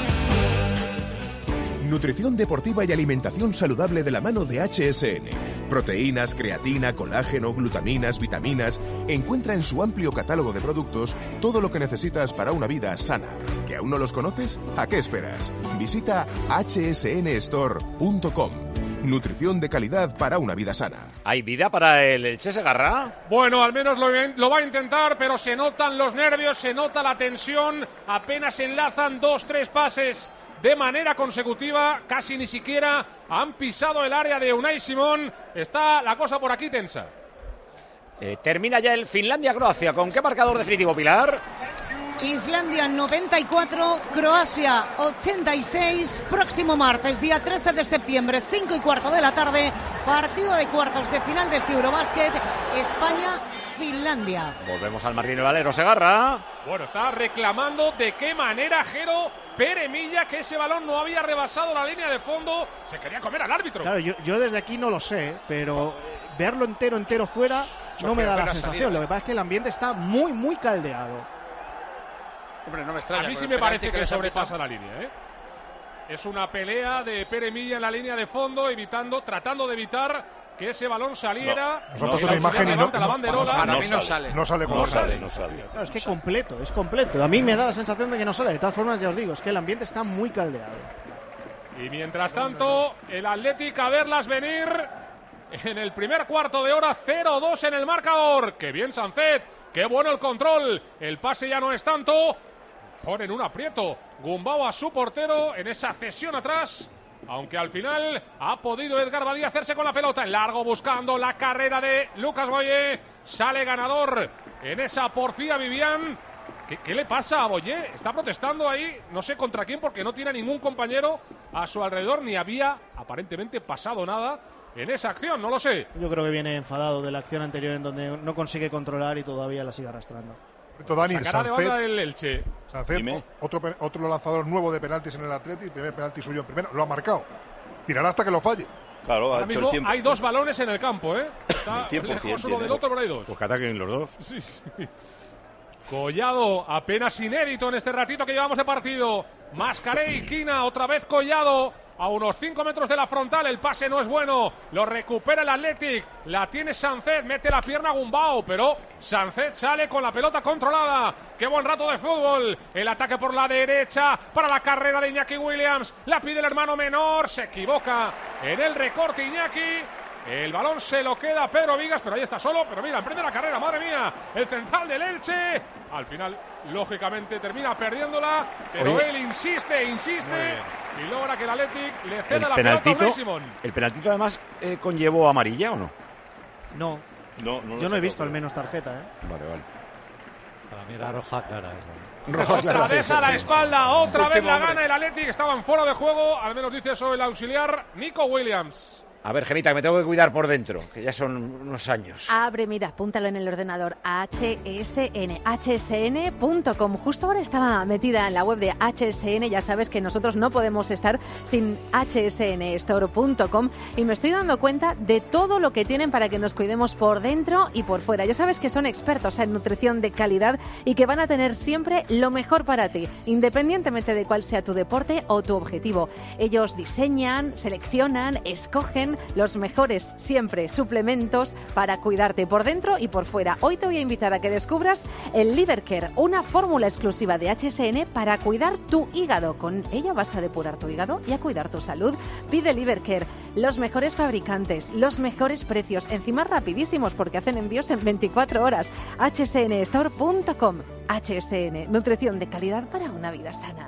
Nutrición deportiva y alimentación saludable de la mano de H S N. Proteínas, creatina, colágeno, glutaminas, vitaminas. Encuentra en su amplio catálogo de productos todo lo que necesitas para una vida sana. ¿Que aún no los conoces? ¿A qué esperas? Visita h s n store punto com. Nutrición de calidad para una vida sana. ¿Hay vida para el Elche Segarra? Bueno, al menos lo, lo va a intentar, pero se notan los nervios, se nota la tensión. Apenas enlazan dos, tres pases de manera consecutiva, casi ni siquiera han pisado el área de Unai Simón. Está la cosa por aquí tensa. Eh, termina ya el Finlandia-Croacia. ¿Con qué marcador definitivo, Pilar? Islandia noventa y cuatro, Croacia ochenta y seis. Próximo martes, día trece de septiembre, cinco y cuarto de la tarde, partido de cuartos de final de este Eurobasket, España-Finlandia. Volvemos al Martín Valero, Segarra. Bueno, está reclamando de qué manera Jero Pere Milla, que ese balón no había rebasado la línea de fondo, se quería comer al árbitro. Claro, yo, yo desde aquí no lo sé, pero verlo entero, entero fuera no me da la sensación. Lo que pasa es que el ambiente está muy, muy caldeado. Hombre, no me extraña. A mí sí me parece que, que sobrepasa la línea, ¿eh? Es una pelea de Pere Milla en la línea de fondo, evitando, tratando de evitar que ese balón saliera. No, no, una imagen y no, la banderola. No, no, no sale. No sale como no sale. sale, no sale. Claro, es que completo, es completo. A mí me da la sensación de que no sale. De todas formas, ya os digo, es que el ambiente está muy caldeado. Y mientras tanto, el Athletic a verlas venir en el primer cuarto de hora, cero dos en el marcador. ¡Qué bien Sancet! ¡Qué bueno el control! El pase ya no es tanto. Ponen un aprieto Gumbau a su portero en esa cesión atrás, aunque al final ha podido Edgar Badía hacerse con la pelota en largo, buscando la carrera de Lucas Boye. Sale ganador en esa porfía Vivian. ¿Qué, ¿Qué le pasa a Boye? Está protestando ahí, no sé contra quién, porque no tiene a ningún compañero a su alrededor, ni había aparentemente pasado nada en esa acción, no lo sé. Yo creo que viene enfadado de la acción anterior en donde no consigue controlar y todavía la sigue arrastrando. Dani, Sacará de banda el Elche. Sancet, otro, otro lanzador nuevo de penaltis en el Atleti, primer penalti suyo en primera, lo ha marcado. Tirará hasta que lo falle. Claro, ahora mismo hay dos balones en el campo, ¿eh? Está cien por ciento lejos uno del otro, pero hay dos. Pues que ataquen los dos. Sí, sí. Collado, apenas inédito en este ratito que llevamos de partido. Mascaré y Quina, otra vez Collado. A unos cinco metros de la frontal, el pase no es bueno, lo recupera el Athletic, la tiene Sancet, mete la pierna a Gumbau, pero Sancet sale con la pelota controlada. Qué buen rato de fútbol, el ataque por la derecha para la carrera de Iñaki Williams, la pide el hermano menor, se equivoca en el recorte Iñaki. El balón se lo queda Pedro Vigas, pero ahí está solo. Pero mira, emprende la carrera, madre mía. El central del Elche. Al final, lógicamente, termina perdiéndola. Pero Oye, él insiste, insiste. Y logra que el Athletic le ceda el la penaltito, pelota a Unai Simón. ¿El penaltito además eh, conllevó amarilla o no? No. No, no Yo no he visto al menos tarjeta, ¿eh? Vale, vale. Para mí era roja clara esa. Roja Otra clara. vez a la espalda, otra vez Último la hombre. gana el Athletic. Estaban fuera de juego, al menos dice eso el auxiliar Nico Williams. A ver, Gemita, que me tengo que cuidar por dentro, que ya son unos años. Abre, mira, apúntalo en el ordenador, H S N, H S N punto com. Justo ahora estaba metida en la web de H S N, ya sabes que nosotros no podemos estar sin H S N store punto com y me estoy dando cuenta de todo lo que tienen para que nos cuidemos por dentro y por fuera. Ya sabes que son expertos en nutrición de calidad y que van a tener siempre lo mejor para ti, independientemente de cuál sea tu deporte o tu objetivo. Ellos diseñan, seleccionan, escogen los mejores siempre suplementos para cuidarte por dentro y por fuera. Hoy te voy a invitar a que descubras el Livercare, una fórmula exclusiva de H S N para cuidar tu hígado. Con ella vas a depurar tu hígado y a cuidar tu salud. Pide Livercare, los mejores fabricantes, los mejores precios, encima rapidísimos porque hacen envíos en veinticuatro horas. H S N store punto com. H S N, nutrición de calidad para una vida sana.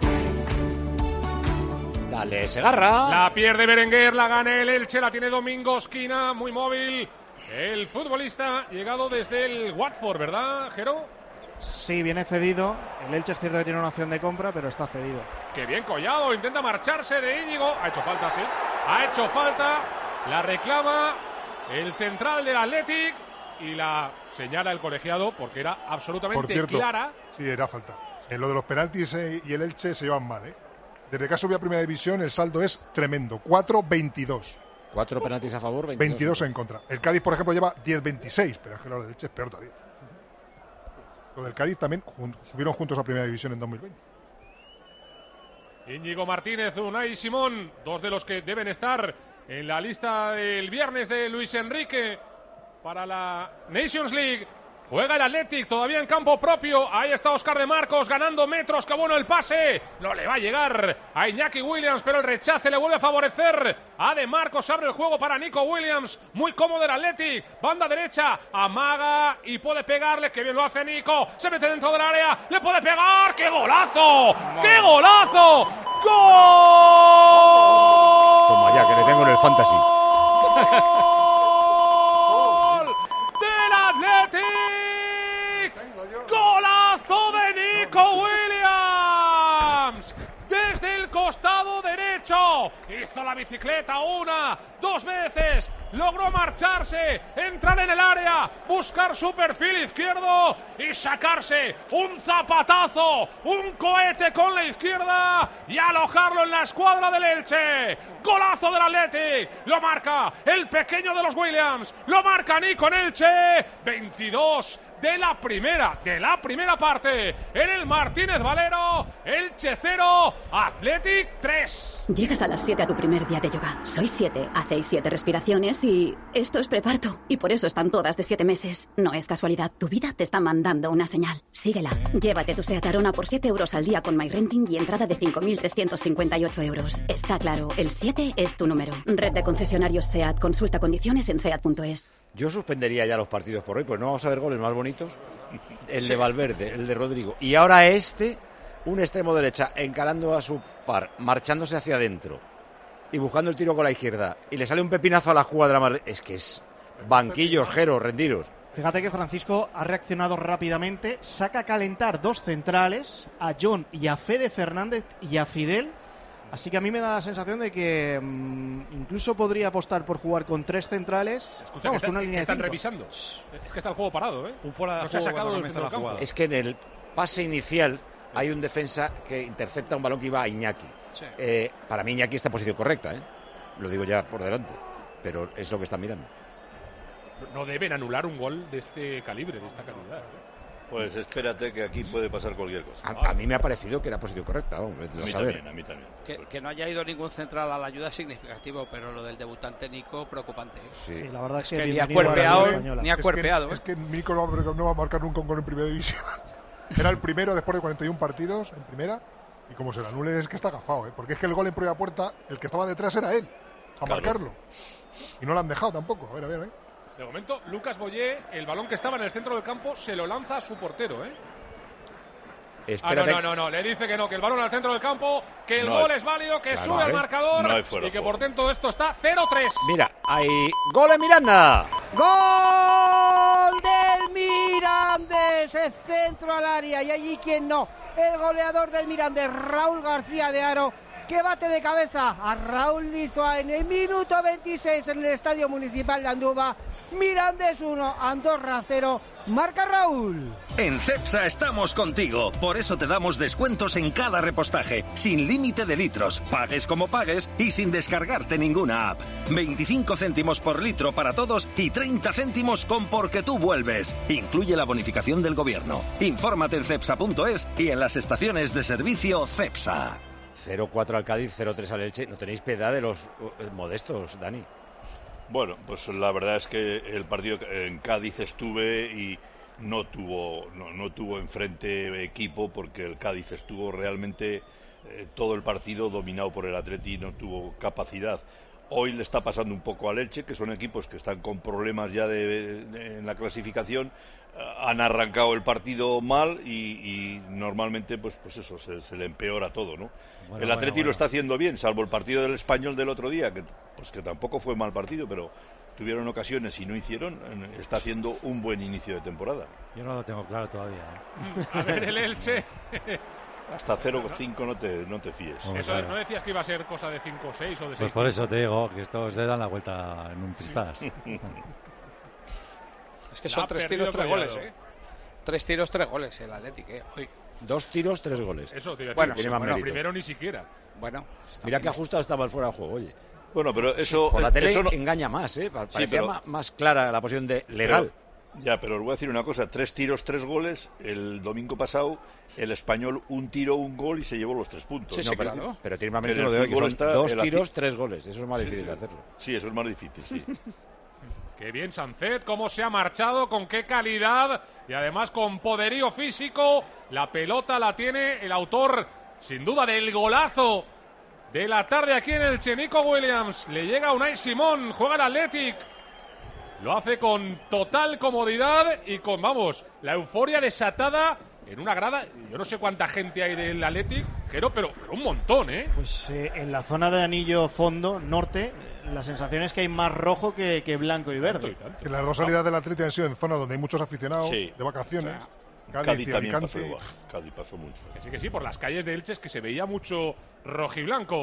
Dale, Segarra. La pierde Berenguer, la gana el Elche, la tiene Domingo Esquina, muy móvil. El futbolista llegado desde el Watford, ¿verdad, Jero? Sí, viene cedido. El Elche es cierto que tiene una opción de compra, pero está cedido. Qué bien Collado, intenta marcharse de Íñigo. Ha hecho falta, sí. Ha hecho falta. La reclama el central del Athletic y la señala el colegiado porque era absolutamente Por cierto, clara. Sí, era falta. En lo de los penaltis eh, y el Elche se llevan mal, ¿eh? Desde que ha subido a Primera División el saldo es tremendo. cuatro veintidós. Cuatro penaltis a favor, veintidós, veintidós en contra. El Cádiz, por ejemplo, lleva diez veintiséis, pero es que lo del Elche es peor todavía. Lo del Cádiz también jun- subieron juntos a Primera División en dos mil veinte. Íñigo Martínez, Unai Simón, dos de los que deben estar en la lista del viernes de Luis Enrique para la Nations League. Juega el Athletic, todavía en campo propio. Ahí está Óscar de Marcos, ganando metros. ¡Qué bueno el pase! No le va a llegar a Iñaki Williams, pero el rechace le vuelve a favorecer a de Marcos. Abre el juego para Nico Williams. Muy cómodo el Athletic. Banda derecha, amaga y puede pegarle. ¡Qué bien lo hace Nico! Se mete dentro del área. ¡Le puede pegar! ¡Qué golazo! ¡Qué golazo! ¡Gol! Toma ya, que le tengo en el fantasy. ¡Del Athletic! ¡Golazo de Nico Bilbao. Hizo la bicicleta una, dos veces. Logró marcharse, entrar en el área, buscar su perfil izquierdo y sacarse un zapatazo, un cohete con la izquierda y alojarlo en la escuadra del Elche. Golazo del Athletic. Lo marca el pequeño de los Williams. Lo marca Nico en Elche. veintidós de la primera, de la primera parte. En el Martínez Valero, Elche cero, Athletic tres. Llegas a las siete a tu primer día de yoga. Sois siete, hacéis siete respiraciones y esto es preparto. Y por eso están todas de siete meses. No es casualidad, tu vida te está mandando una señal. Síguela. Llévate tu SEAT Arona por siete euros al día con MyRenting y entrada de cinco mil trescientos cincuenta y ocho euros. Está claro, el siete es tu número. Red de concesionarios SEAT. Consulta condiciones en seat punto es. Yo suspendería ya los partidos por hoy, pues no vamos a ver goles más bonitos. El Sí. de Valverde, el de Rodrigo. Y ahora este, un extremo derecha, encarando a su par, marchándose hacia adentro y buscando el tiro con la izquierda. Y le sale un pepinazo a la cuadra más... Es que es banquillos, Jero, rendiros. Fíjate que Francisco ha reaccionado rápidamente, saca a calentar dos centrales, a John y a Fede Fernández y a Fidel. Así que a mí me da la sensación de que mmm, incluso podría apostar por jugar con tres centrales. Escucha, Vamos, que, con una está, línea que de están cinco. revisando. Es que está el juego parado, ¿eh? Un fuera de no se ha juego sacado cuando del comienza centro la del campo. jugada. Es que en el pase inicial hay un defensa que intercepta un balón que iba a Iñaki. Sí. Eh, para mí Iñaki está en posición correcta, ¿eh? Lo digo ya por delante, pero es lo que está mirando. No deben anular un gol de este calibre, de esta calidad. ¿eh? Pues espérate que aquí puede pasar cualquier cosa. A, a mí me ha parecido que era posición correcta, vamos, A a mí saber. también, a mí también. Que, que no haya ido ningún central a la ayuda es significativo, pero lo del debutante Nico, preocupante. ¿eh? Sí. Sí, la verdad es Es que, que ni ha bienvenido a la cuerpeado, Liga Española. ni ha Es que- cuerpeado. Es ¿eh? que Nico no va, no va a marcar nunca un gol en primera división. Era el primero después de cuarenta y uno partidos en primera. Y como se le anule es que está agafado, ¿eh? Porque es que el gol en propia puerta, el que estaba detrás era él, a Claro. marcarlo. Y no lo han dejado tampoco. A ver, a ver, a ver. De momento, Lucas Boyé, el balón que estaba en el centro del campo, se lo lanza a su portero, ¿eh? Ah, no, Espérate. no, no, no, le dice que no, que el balón al centro del campo, que el No gol hay- es válido, que Claro, sube al ¿eh? marcador No hay fuera y que de por juego. tanto esto está cero tres. Mira, hay gol en Miranda. Gol del Mirandés, el centro al área y allí quien no, el goleador del Mirandés, Raúl García de Aro, que bate de cabeza a Raúl Lizoa en el minuto veintiséis en el Estadio Municipal de Andúba. Mirandés uno, Andorra cero, marca Raúl. En Cepsa estamos contigo, por eso te damos descuentos en cada repostaje, sin límite de litros, pagues como pagues y sin descargarte ninguna app. veinticinco céntimos por litro para todos y treinta céntimos con Porque tú vuelves. Incluye la bonificación del gobierno. Infórmate en cepsa punto es y en las estaciones de servicio Cepsa. cero cuatro al Cádiz, cero tres al Elche. No tenéis piedad de los uh, modestos, Dani. Bueno, pues la verdad es que el partido en Cádiz estuve y no tuvo no, no tuvo enfrente equipo porque el Cádiz estuvo realmente eh, todo el partido dominado por el Atleti y no tuvo capacidad. Hoy le está pasando un poco al Elche, que son equipos que están con problemas ya de, de- en la clasificación, eh, han arrancado el partido mal y, y normalmente pues pues eso se, se le empeora todo, ¿no? Bueno, el Atleti bueno, bueno. lo está haciendo bien, salvo el partido del Español del otro día, que pues que tampoco fue mal partido, pero tuvieron ocasiones y no hicieron. eh, Está haciendo un buen inicio de temporada. Yo no lo tengo claro todavía. ¿eh? A ver, el Elche. Hasta cero cinco no te no te fíes. Vamos Eso, a ver. ¿no decías que iba a ser cosa de cinco seis o de seis? Pues por eso te digo que estos le dan la vuelta en un pispás. Es que La son ha tres perdido tiros, tres Collado. goles, ¿eh? Tres tiros, tres goles el Athletic, ¿eh? Hoy. Dos tiros, tres goles. Eso te iba a decir. Bueno, tiene más bueno, mérito. primero ni siquiera. Bueno. Mira que ajustado estaba el fuera de juego, oye. Bueno, pero eso Por la tele eso no- engaña más, ¿eh? Pa- Parecía pero- ma- más clara la posición de legal. Pero- ya, pero os voy a decir una cosa, tres tiros, tres goles. El domingo pasado el Español un tiro, un gol y se llevó los tres puntos. Sí, No, sí, pero, claro. pero tiene más Que mérito en lo el de hoy, que fútbol son está dos el tiros, aci- tres goles. Eso es más Sí, difícil sí. de hacerlo. Sí, eso es más difícil, sí. Qué bien Sancet, cómo se ha marchado, con qué calidad y además con poderío físico. La pelota la tiene el autor, sin duda, del golazo de la tarde aquí en el Chenico Williams. Le llega Unai Simón, juega el Athletic. Lo hace con total comodidad y con, vamos, la euforia desatada en una grada. Yo no sé cuánta gente hay del Athletic, Jero, pero, pero un montón, ¿eh? Pues eh, en la zona de anillo fondo, norte, eh, la sensación es que hay más rojo que, que blanco y verde. Que las dos salidas del Atleti han sido en zonas donde hay muchos aficionados Sí. de vacaciones. Cádiz, Cádiz y también Alicante. pasó igual. Cádiz pasó mucho. Que sí, que sí, por las calles de Elche es que se veía mucho rojiblanco.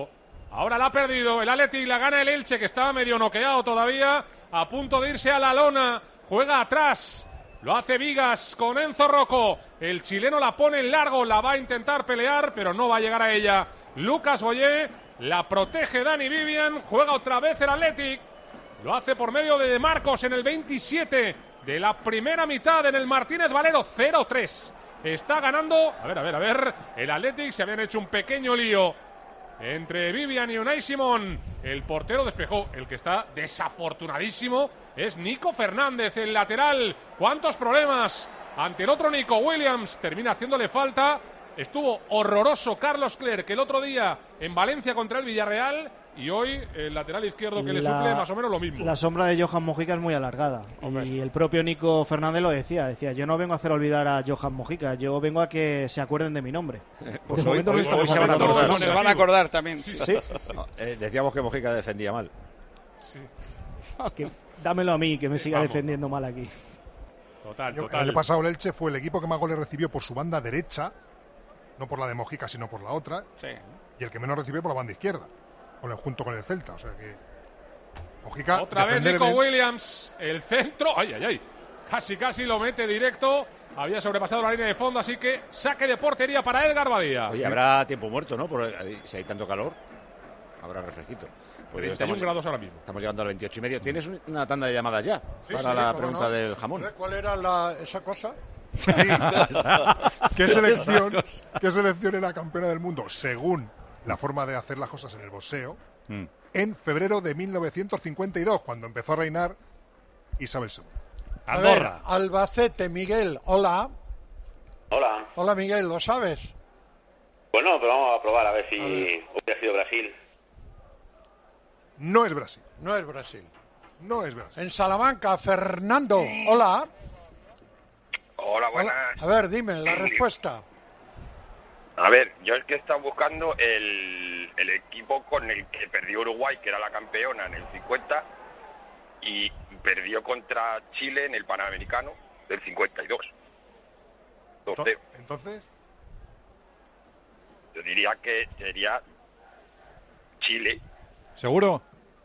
Ahora la ha perdido el Athletic, la gana el Elche, que estaba medio noqueado todavía, a punto de irse a la lona. Juega atrás, lo hace Vigas con Enzo Rocco. El chileno la pone en largo, la va a intentar pelear, pero no va a llegar a ella. Lucas Boyé, la protege Dani Vivian, juega otra vez el Athletic. Lo hace por medio de De Marcos en el veintisiete de la primera mitad en el Martínez Valero, cero tres. Está ganando, a ver, a ver, a ver, el Athletic. Se habían hecho un pequeño lío entre Vivian y Unai Simón. El portero despejó. El que está desafortunadísimo es Nico Fernández, el lateral. ¿Cuántos problemas ante el otro Nico Williams? Termina haciéndole falta. Estuvo horroroso Carlos Clerc el otro día en Valencia contra el Villarreal. Y hoy el lateral izquierdo que le La- suple más o menos lo mismo. La sombra de Johan Mojica es muy alargada. Y el propio Nico Fernández lo decía. Decía, yo no vengo a hacer olvidar a Johan Mojica, yo vengo a que se acuerden de mi nombre. Pues De hoy- momento hoy- no estamos hoy se van a hablando. acordar. Se van a acordar también. Sí, sí. No, eh, decíamos que Mojica defendía mal. Que- dámelo a mí, que me siga Vamos. defendiendo mal aquí. Total, El año pasado el Elche fue el equipo que más goles recibió por su banda derecha, no por la de Mojica, sino por la otra, Sí. y el que menos recibió por la banda izquierda, con el, junto con el Celta. O sea que Mojica, Otra vez defender Nico bien. Williams, el centro, ay, ay, ay, casi, casi lo mete directo, había sobrepasado la línea de fondo, así que saque de portería para Edgar Badía. Oye, habrá tiempo muerto, ¿no? Por ahí, si hay tanto calor, habrá refresquito. Pues digo, veintiún grados ahora mismo. Estamos llegando al veintiocho y medio. ¿Tienes un- una tanda de llamadas ya? Sí, para sí, la cómo pregunta no. del jamón. A ver, ¿cuál era la, esa cosa? ¿Qué selección, ¿Qué selección era campeona del mundo? Según la forma de hacer las cosas en el boxeo, Mm. en febrero de mil novecientos cincuenta y dos, cuando empezó a reinar Isabel segunda. A ver, Albacete, Miguel, hola. Hola. Hola, Miguel, ¿lo sabes? Bueno, pero vamos a probar a ver si A ver. hubiera sido Brasil. No es Brasil. No es Brasil. No es Brasil. En Salamanca, Fernando, hola. Hola, buenas. A ver, dime la respuesta. A ver, yo es que he estado buscando el, el equipo con el que perdió Uruguay, que era la campeona en el cincuenta, y perdió contra Chile en el Panamericano del cincuenta y dos. dos cero. Entonces, Yo diría que sería Chile. ¿Seguro?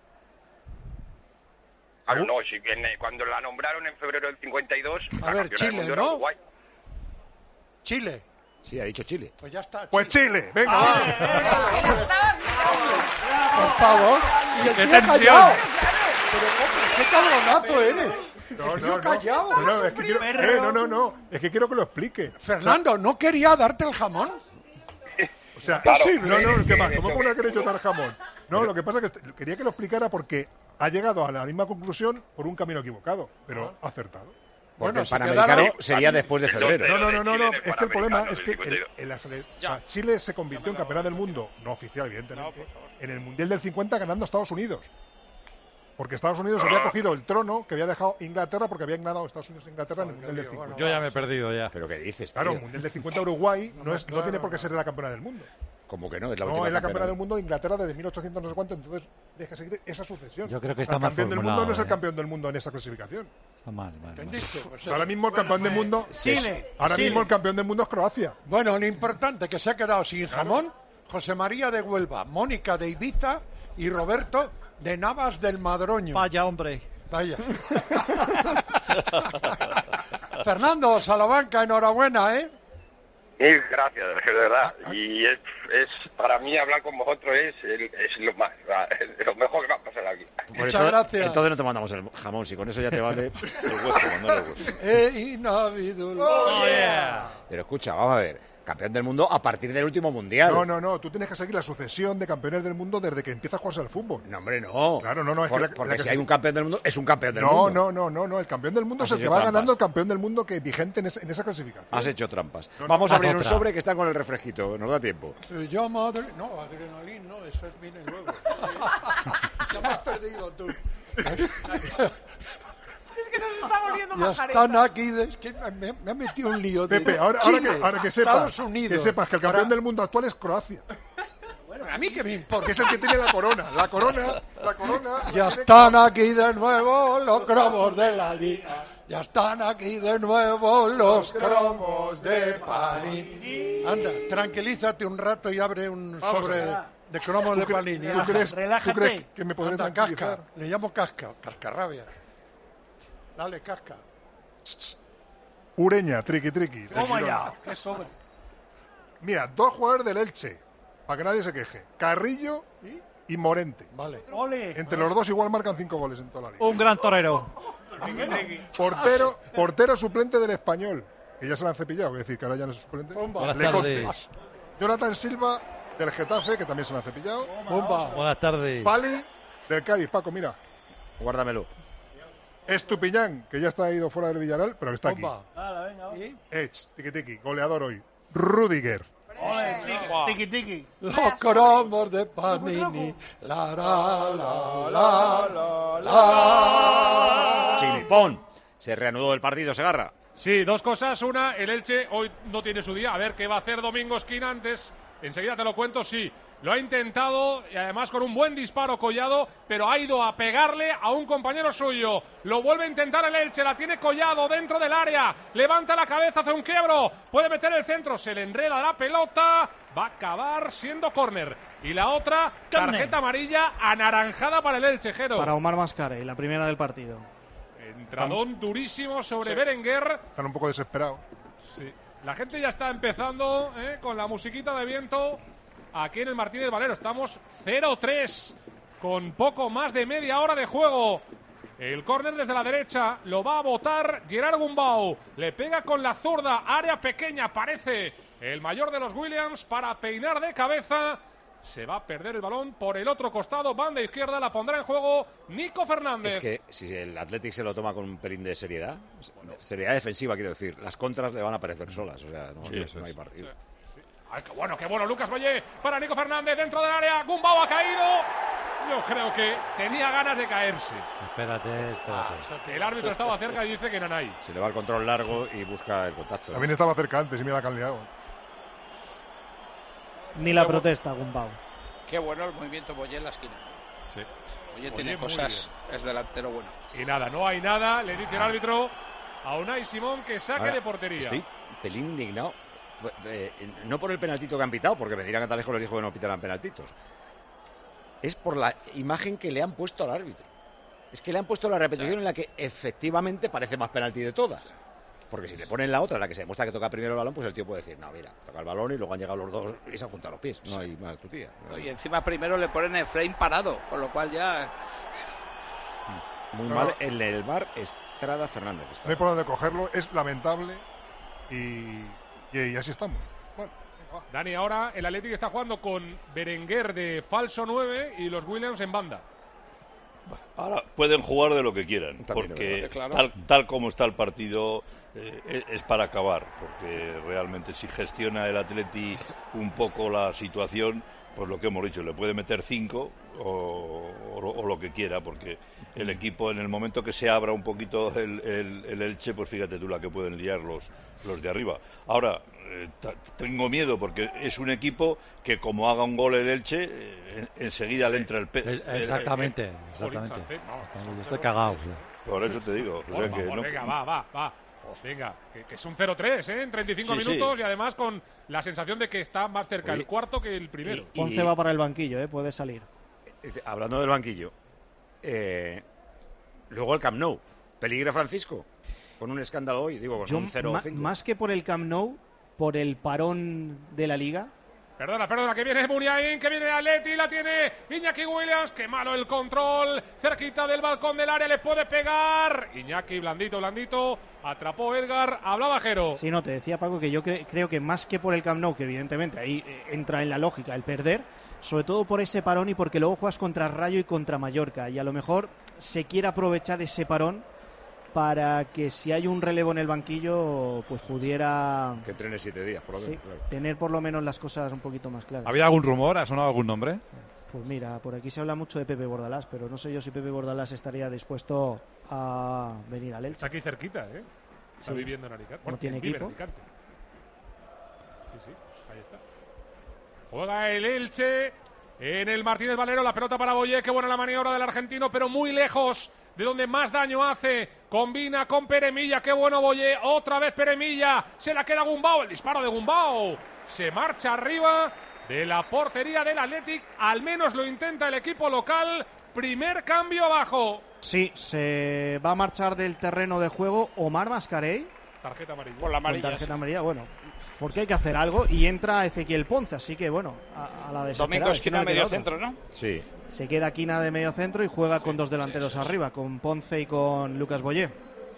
Ah, no, sí, en- cuando la nombraron en febrero del cincuenta y dos, A la ver, campeona del Chile, mundo era ¿no? Uruguay. Chile. Sí, ha dicho Chile. Pues ya está. pues Chile, venga, Ah, Por favor. Y el ¡Qué tío tensión! callado. Pero, hombre, qué cabronazo eres. No, El tío no, no. callado. No, no, es que quiero, eh, no, no, no. Es que quiero que lo explique. Fernando, ¿no quería darte el jamón? O sea, Claro. no, no, ¿qué más? Sí, ¿Cómo sí. puede querer yo dar jamón? No, lo que pasa es que est- quería que lo explicara porque ha llegado a la misma conclusión por un camino equivocado, pero ha acertado. Porque Bueno, el si Panamericano quedaron- sería después de febrero. No, no, no, no, no. Chile en el Es que el problema Panamericano es que del el- en la sele- o sea, Chile se convirtió en campeona del mundo, no oficial, evidentemente, en el Mundial del cincuenta ganando a Estados Unidos. Porque Estados Unidos había cogido el trono que había dejado Inglaterra porque había ganado a Estados Unidos e Inglaterra en el Mundial del cincuenta. Yo ya me he perdido ya. ¿Pero qué dices, Claro, tío? el Mundial del cincuenta Uruguay no, es, no tiene por qué ser la campeona del mundo. Como que no, es la No, última es la campeona. campeona del mundo de Inglaterra desde mil ochocientos no sé cuánto, entonces deja seguir esa sucesión. Yo creo que O sea, está el mal campeón del mundo formulado, no es el eh. campeón del mundo en esa clasificación. Está mal, mal, mal. ¿Entendiste? Pues Ahora eso. mismo el campeón del mundo Chile. Ahora Chile. mismo el campeón del mundo es Croacia. Bueno, lo importante que se ha quedado sin jamón, José María de Huelva, Mónica de Ibiza y Roberto de Navas del Madroño. Vaya, hombre. Vaya. Fernando, Salamanca, enhorabuena, ¿eh? Mil gracias, de verdad. Y es, es para mí hablar con vosotros es, el- es lo más, es lo mejor que va a pasar aquí. Pues Muchas entonces- gracias. Entonces no te mandamos el jamón, si con eso ya te vale el hueso, mandar el hueso. Eh, inhabido. Oh, yeah. Pero escucha, vamos a ver. Campeón del mundo a partir del último mundial. No, no, no. Tú tienes que seguir la sucesión de campeones del mundo desde que empieza a jugarse al fútbol. No, hombre, no. Claro, no, no. Es Por- que la- porque la que si se- hay un campeón del mundo, es un campeón del no, mundo. no, no, no, no. El campeón del mundo Has es el que hecho va trampas. ganando el campeón del mundo que vigente en, ese- en esa clasificación. Has hecho trampas. No, no. Vamos a Haz abrir un otra. sobre que está con el refresquito. Nos da tiempo. Se llama adre- No, adrenalina, no, eso es viene luego. Ya me has perdido tú. Es que nos está volviendo Ya majaretas. están aquí, de- es que me, me ha metido un lío. De Pepe, ahora, ahora, Chile, que, ahora que sepas, Estados Unidos. que sepas que el campeón Para- del mundo actual es Croacia. Bueno, a mí que me importa. Que es el que tiene la corona. La corona, la corona. Ya están aquí de nuevo los cromos de la liga. Ya están aquí de nuevo los cromos de Panini. Anda, tranquilízate un rato y abre un Vamos sobre allá. de cromos de ¿Tú cre- Panini. tú crees- tú crees que me podré Anda, tranquilizar? casca. Le llamo casca, cascarrabia. Dale, casca. Ureña, triqui triqui. Toma de ya, Girona. qué sobre. Mira, dos jugadores del Elche, para que nadie se queje. Carrillo y Morente. Vale. Entre los dos igual marcan cinco goles en toda la liga. Un gran torero. Portero, portero suplente del Español, que ya se lo han cepillado, es decir, que ahora ya no es suplente. Buenas Leconte. tardes. Jonathan Silva del Getafe, que también se lo han cepillado. Buenas tardes. Pali del Cádiz, Paco, mira. Guárdamelo. Estupiñán, que ya está ido fuera del Villarreal, pero que está aquí. Edge, tiki tiki, goleador hoy. Rudiger. Tiki tiki. Los cromos de Panini. La, la, la, la, la, la. Chimpón. Se reanudó el partido, Segarra. Sí, dos cosas. Una, el Elche hoy no tiene su día. A ver qué va a hacer Domingo Esquina antes. Enseguida te lo cuento, sí. Lo ha intentado y además con un buen disparo Collado, pero ha ido a pegarle a un compañero suyo. Lo vuelve a intentar el Elche, la tiene Collado dentro del área. Levanta la cabeza, hace un quiebro. Puede meter el centro, se le enreda la pelota. Va a acabar siendo córner. Y la otra, tarjeta amarilla anaranjada para el Elche, Jero. Para Omar Mascarell, la primera del partido. Entradón durísimo sobre Sí. Berenguer. Están un poco desesperados. Sí. La gente ya está empezando ¿eh? con la musiquita de viento aquí en el Martínez Valero. Estamos cero tres con poco más de media hora de juego. El córner desde la derecha lo va a botar Gerard Gumbau. Le pega con la zurda, área pequeña, parece el mayor de los Williams para peinar de cabeza. Se va a perder el balón por el otro costado, banda izquierda, la pondrá en juego Nico Fernández. Es que si el Athletic se lo toma con un pelín de seriedad, seriedad defensiva quiero decir, las contras le van a aparecer solas, o sea, no, Sí, no eso hay es. partido. Ay, qué bueno, qué bueno, Lucas Vallé para Nico Fernández dentro del área. Gumbau ha caído. Yo creo que tenía ganas de caerse. Espérate, espérate. El árbitro estaba cerca y dice que Nanay. Se le va el control largo y busca el contacto. También estaba cerca antes y mira la que han liado. Ni la protesta, Gumbau. Qué bueno el movimiento Boyé en la esquina. Sí. Boyé Boyé tiene muy cosas, es delantero bueno. Y nada, no hay nada, le dice el árbitro a Unai Simón que saque Ahora, de portería. Estoy pelín indignado. Eh, no por el penaltito que han pitado, porque me dirán que Talejo les dijo que no pitaran penaltitos. Es por la imagen que le han puesto al árbitro. Es que le han puesto la repetición en la que efectivamente parece más penalti de todas. Porque si le ponen la otra, la que se demuestra que toca primero el balón, pues el tío puede decir, no, mira, toca el balón y luego han llegado los dos y se han juntado los pies. No hay más tutía. Y encima primero le ponen el frame parado, con lo cual ya... Muy No. mal en el bar Estrada Fernández. No hay por dónde cogerlo, es lamentable y, y, y así estamos. Bueno, Dani, ahora el Atlético está jugando con Berenguer de falso nueve y los Williams en banda. Ahora pueden jugar de lo que quieran, También, porque ¿verdad? Claro. tal, tal como está el partido eh, es- es para acabar, porque realmente si gestiona el Atleti un poco la situación, pues lo que hemos dicho, le puede meter cinco o, o lo- o lo que quiera, porque el equipo en el momento que se abra un poquito el, el- el Elche, pues fíjate tú la que pueden liar los, los de arriba. Ahora, eh, ta- tengo miedo porque es un equipo que como haga un gol el Elche, eh, en- enseguida le entra el pe- Es- el- exactamente, el- exactamente. Yo estoy cagado. sí. Por eso te digo. o sea Por que favor, no- venga, va, va, va. Venga, que, que es un cero tres, ¿eh? En treinta y cinco Sí, sí. minutos y además con la sensación de que está más cerca Oye, el cuarto que el primero. Ponce va para el banquillo, ¿eh? Puede salir. Hablando del banquillo, eh, luego el Camp Nou, peligra Francisco, con un escándalo hoy, digo, con Yo, un cero ma- cinco. más que por el Camp Nou, por el parón de la Liga, Perdona, perdona, que viene Muniain, que viene Atleti, la tiene Iñaki Williams, qué malo el control, cerquita del balcón del área, le puede pegar. Iñaki, blandito, blandito, atrapó Edgar, hablaba Jero. sí, no, te decía Paco que yo cre- creo que más que por el Camp Nou, que evidentemente ahí eh, entra en la lógica el perder, sobre todo por ese parón y porque luego juegas contra Rayo y contra Mallorca, y a lo mejor se quiere aprovechar ese parón para que si hay un relevo en el banquillo, pues pudiera Que entrene siete días, por lo sí, menos. claro. tener por lo menos las cosas un poquito más claras. ¿Había algún rumor? ¿Ha sonado algún nombre? Pues mira, por aquí se habla mucho de Pepe Bordalás, pero no sé yo si Pepe Bordalás estaría dispuesto a venir al Elche. Está aquí cerquita, ¿eh? Está Sí. viviendo en Alicante. No tiene vive en equipo. Alicante. Sí, sí, ahí está. Juega el Elche en el Martínez Valero, la pelota para Boyé, qué buena la maniobra del argentino, pero muy lejos de donde más daño hace. Combina con Peremilla, qué bueno Boyé, otra vez Peremilla, se la queda Gumbau, el disparo de Gumbau. Se marcha arriba de la portería del Athletic, al menos lo intenta el equipo local. Primer cambio abajo. Sí, se va a marchar del terreno de juego Omar Mascarell. Tarjeta amarilla. Por la amarilla. Con tarjeta sí. amarilla, bueno, porque hay que hacer algo. Y entra Ezequiel Ponce, así que bueno, a, a la desesperada. Domingo esquina no le queda medio otra. centro, ¿no? Sí. Se queda Quina de medio centro y juega Sí, con dos delanteros sí, sí, arriba, con Ponce y con Lucas Boyé.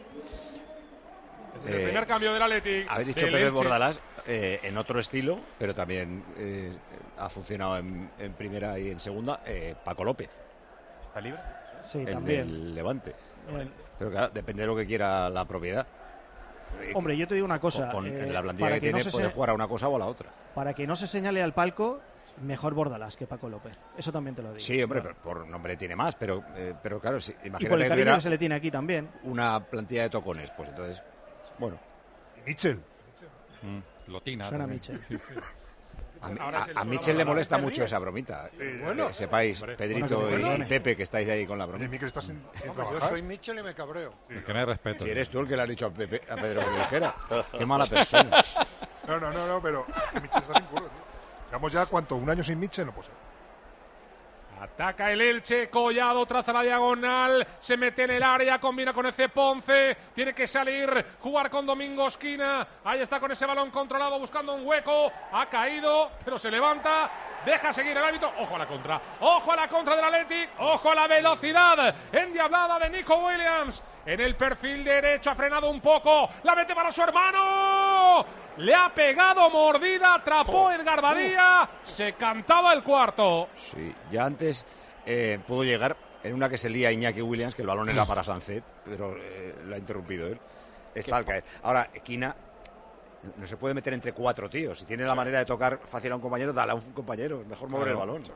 Es el Eh, primer cambio del Athletic. Habéis dicho del Pepe Elche. Bordalás eh, en otro estilo, pero también eh, ha funcionado en, en primera y en segunda. Eh, Paco López. ¿Está libre? Sí, el también. del Levante. Bueno. Pero claro, depende de lo que quiera la propiedad. Eh, Hombre, yo te digo una cosa. Con, eh, en la plantilla para que, que no tiene se puede se- jugar a una cosa o a la otra. Para que no se señale al palco, mejor Bordalás que Paco López. Eso también te lo digo. Sí, hombre, pero por nombre tiene más, pero, eh, pero claro, si, Y imagínate por el que cariño tuviera que se le tiene aquí también. una plantilla de tocones, pues entonces, bueno. Y Mitchell. Mm, Lotina. Suena también. Mitchell. A, mi- Ahora a- es el a programa Mitchell le de la molesta F mucho diez. esa bromita. Eh, bueno. que sepáis, Hombre. Pedrito Bueno, que te y perdone. Pepe, que estáis ahí con la Oye, broma. Mikel, estás sin, sin Hombre, yo trabajar. soy Mitchell y me cabreo. Es que no hay respeto. Si eres tú el que le has dicho a, Pepe, a Pedro que lo dijera. Qué mala persona. No, no, no, no, pero que Mitchell está sin curro, tío. Llevamos ya, ¿cuánto? ¿Un año sin Mitchell? No puede ser. Ataca el Elche, Collado traza la diagonal, se mete en el área, combina con ese Ponce, tiene que salir, jugar con Domingo Esquina, ahí está con ese balón controlado buscando un hueco, ha caído, pero se levanta, deja seguir el árbitro, ojo a la contra, ojo a la contra del Athletic, ojo a la velocidad endiablada de Nico Williams, en el perfil derecho ha frenado un poco, la mete para su hermano, le ha pegado mordida, atrapó Edgar Badía, se cantaba el cuarto. Sí, ya antes eh, pudo llegar en una que se lía Iñaki Williams, que el balón era para Sancet, pero eh, lo ha interrumpido él. Está al caer. Ahora, Quina no se puede meter entre cuatro tíos. Si tiene la manera de tocar fácil a un compañero, dale a un compañero. Es mejor mover Claro. el balón.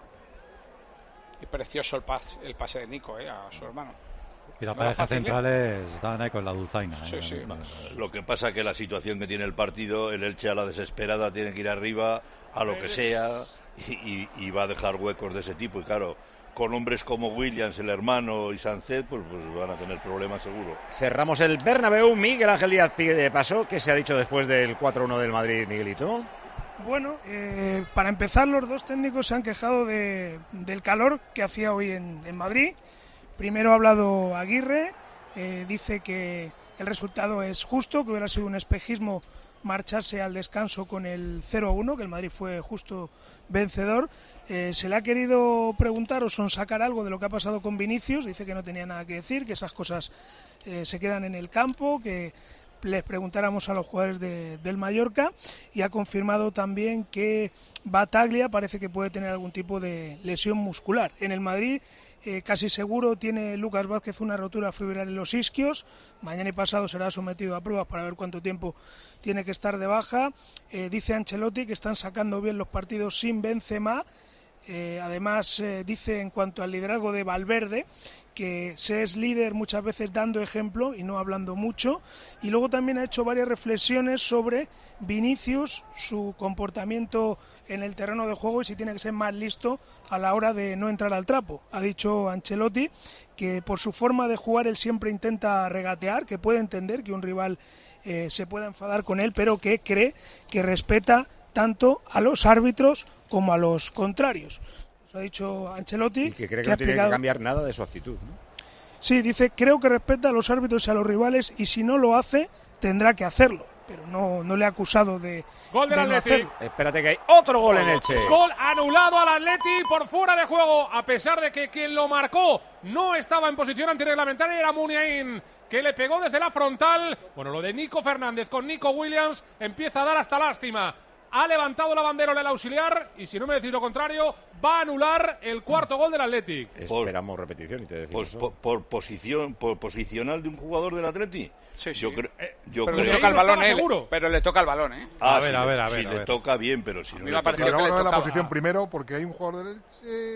Y precioso el, pas, el pase de Nico, eh, a su hermano. Y la No era pareja fácil, ¿eh? centrales estaban ahí con la dulzaina. Sí, eh, sí. eh, Lo que pasa que la situación que tiene el partido, el Elche a la desesperada tiene que ir arriba a lo que sea y, y- y va a dejar huecos de ese tipo. Y claro, con hombres como Williams, el hermano y Sancet, pues, pues van a tener problemas seguro. Cerramos el Bernabéu. Miguel Ángel Díaz pide paso. ¿Qué se ha dicho después del cuatro uno del Madrid, Miguelito? Bueno, eh, para empezar, los dos técnicos se han quejado de- del calor que hacía hoy en, en Madrid. Primero ha hablado Aguirre, eh, dice que el resultado es justo, que hubiera sido un espejismo marcharse al descanso con el cero a uno, que el Madrid fue justo vencedor. Eh, se le ha querido preguntar o sonsacar algo de lo que ha pasado con Vinicius, dice que no tenía nada que decir, que esas cosas eh, se quedan en el campo, que les preguntáramos a los jugadores de- del Mallorca, y ha confirmado también que Bataglia parece que puede tener algún tipo de lesión muscular. En el Madrid eh, casi seguro tiene Lucas Vázquez una rotura fibrilar en los isquios, mañana y pasado será sometido a pruebas para ver cuánto tiempo tiene que estar de baja. Eh, dice Ancelotti que están sacando bien los partidos sin Benzema. Eh, además, eh, dice en cuanto al liderazgo de Valverde que se es líder muchas veces dando ejemplo y no hablando mucho. Y luego también ha hecho varias reflexiones sobre Vinicius, su comportamiento en el terreno de juego y si tiene que ser más listo a la hora de no entrar al trapo. Ha dicho Ancelotti que por su forma de jugar él siempre intenta regatear, que puede entender que un rival eh, se pueda enfadar con él, pero que cree que respeta tanto a los árbitros como a los contrarios. Eso ha dicho Ancelotti. Y que cree que, que ha no tiene explicado- que cambiar nada de su actitud, ¿no? Sí, dice, creo que respeta a los árbitros y a los rivales y si no lo hace, tendrá que hacerlo. Pero no, no le ha acusado de, Gol del de no Athletic. hacerlo. Espérate que hay otro gol en Elche. Gol anulado al Atleti por fuera de juego, a pesar de que quien lo marcó no estaba en posición antirreglamentaria, era Muniain, que le pegó desde la frontal. Bueno, lo de Nico Fernández con Nico Williams empieza a dar hasta lástima. Ha levantado la bandera el auxiliar y si no me decís lo contrario, va a anular el cuarto gol del Athletic. Esperamos repetición y te decimos. Pues por, por posición, por posicional de un jugador del Atleti. Sí, Yo, sí. cre- Eh, yo pero creo. le toca el balón él, pero le toca el balón, ¿eh? Ah, A ver, si a le- ver, a ver, Si a le ver. toca bien, pero si no me le ha toca- parecido Pero que le vamos a ver la tocaba. posición primero porque hay un jugador del Elche.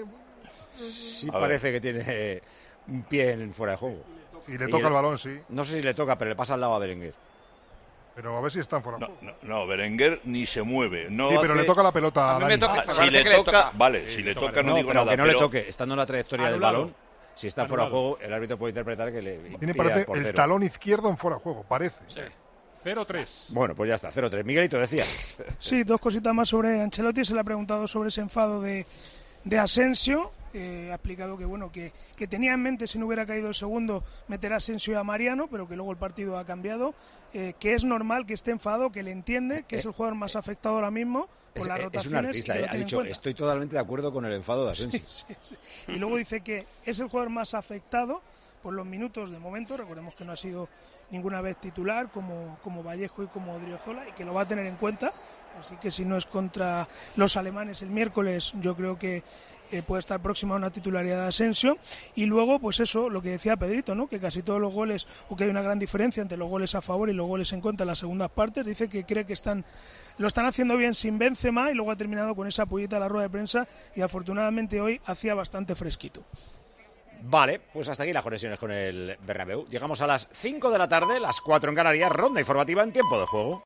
Sí, A ver. parece que tiene un pie en fuera de juego. Y le Y toca el balón, sí. No sé si le toca, pero le pasa al lado a Berenguer. Pero a ver si están fuera de No, juego. no, no, Berenguer ni se mueve. No Sí, pero hace- le toca la pelota A a mí me Dani. toca- Ah, me si parece le que le toca, toca. vale, Sí, si le le toca, toca no, No, digo pero nada. que no le pero- toque, estando en la trayectoria del Anulado. balón. si está fuera de juego, el árbitro puede interpretar que le impide Tiene al parece portero. el talón izquierdo en fuera de juego, parece. Sí. cero tres. Bueno, pues ya está, cero tres. Miguelito decía. Sí, dos cositas más sobre Ancelotti. Se le ha preguntado sobre ese enfado de, de Asensio. Eh, ha explicado que bueno que, que tenía en mente, si no hubiera caído el segundo, meter a Asensio y a Mariano, pero que luego el partido ha cambiado. Eh, que es normal que esté enfadado, que le entiende, que es el jugador más afectado ahora mismo por Es, las es rotaciones. un artista, y que lo eh, ha tiene en dicho, cuenta. estoy totalmente de acuerdo con el enfado de Asensio. Sí, sí, sí. Y luego dice que es el jugador más afectado por los minutos de momento. Recordemos que no ha sido ninguna vez titular como, como Vallejo y como Odriozola, y que lo va a tener en cuenta. Así que si no es contra los alemanes el miércoles, yo creo que eh, puede estar próxima a una titularidad de Asensio. Y luego, pues eso, lo que decía Pedrito, ¿no? Que casi todos los goles, o que hay una gran diferencia entre los goles a favor y los goles en contra en las segundas partes. Dice que cree que están lo están haciendo bien sin Benzema, y luego ha terminado con esa pollita a la rueda de prensa, y afortunadamente hoy hacía bastante fresquito. Vale, pues hasta aquí las conexiones con el Bernabéu. Llegamos a las cinco de la tarde, las cuatro en Canarias, ronda informativa en tiempo de juego.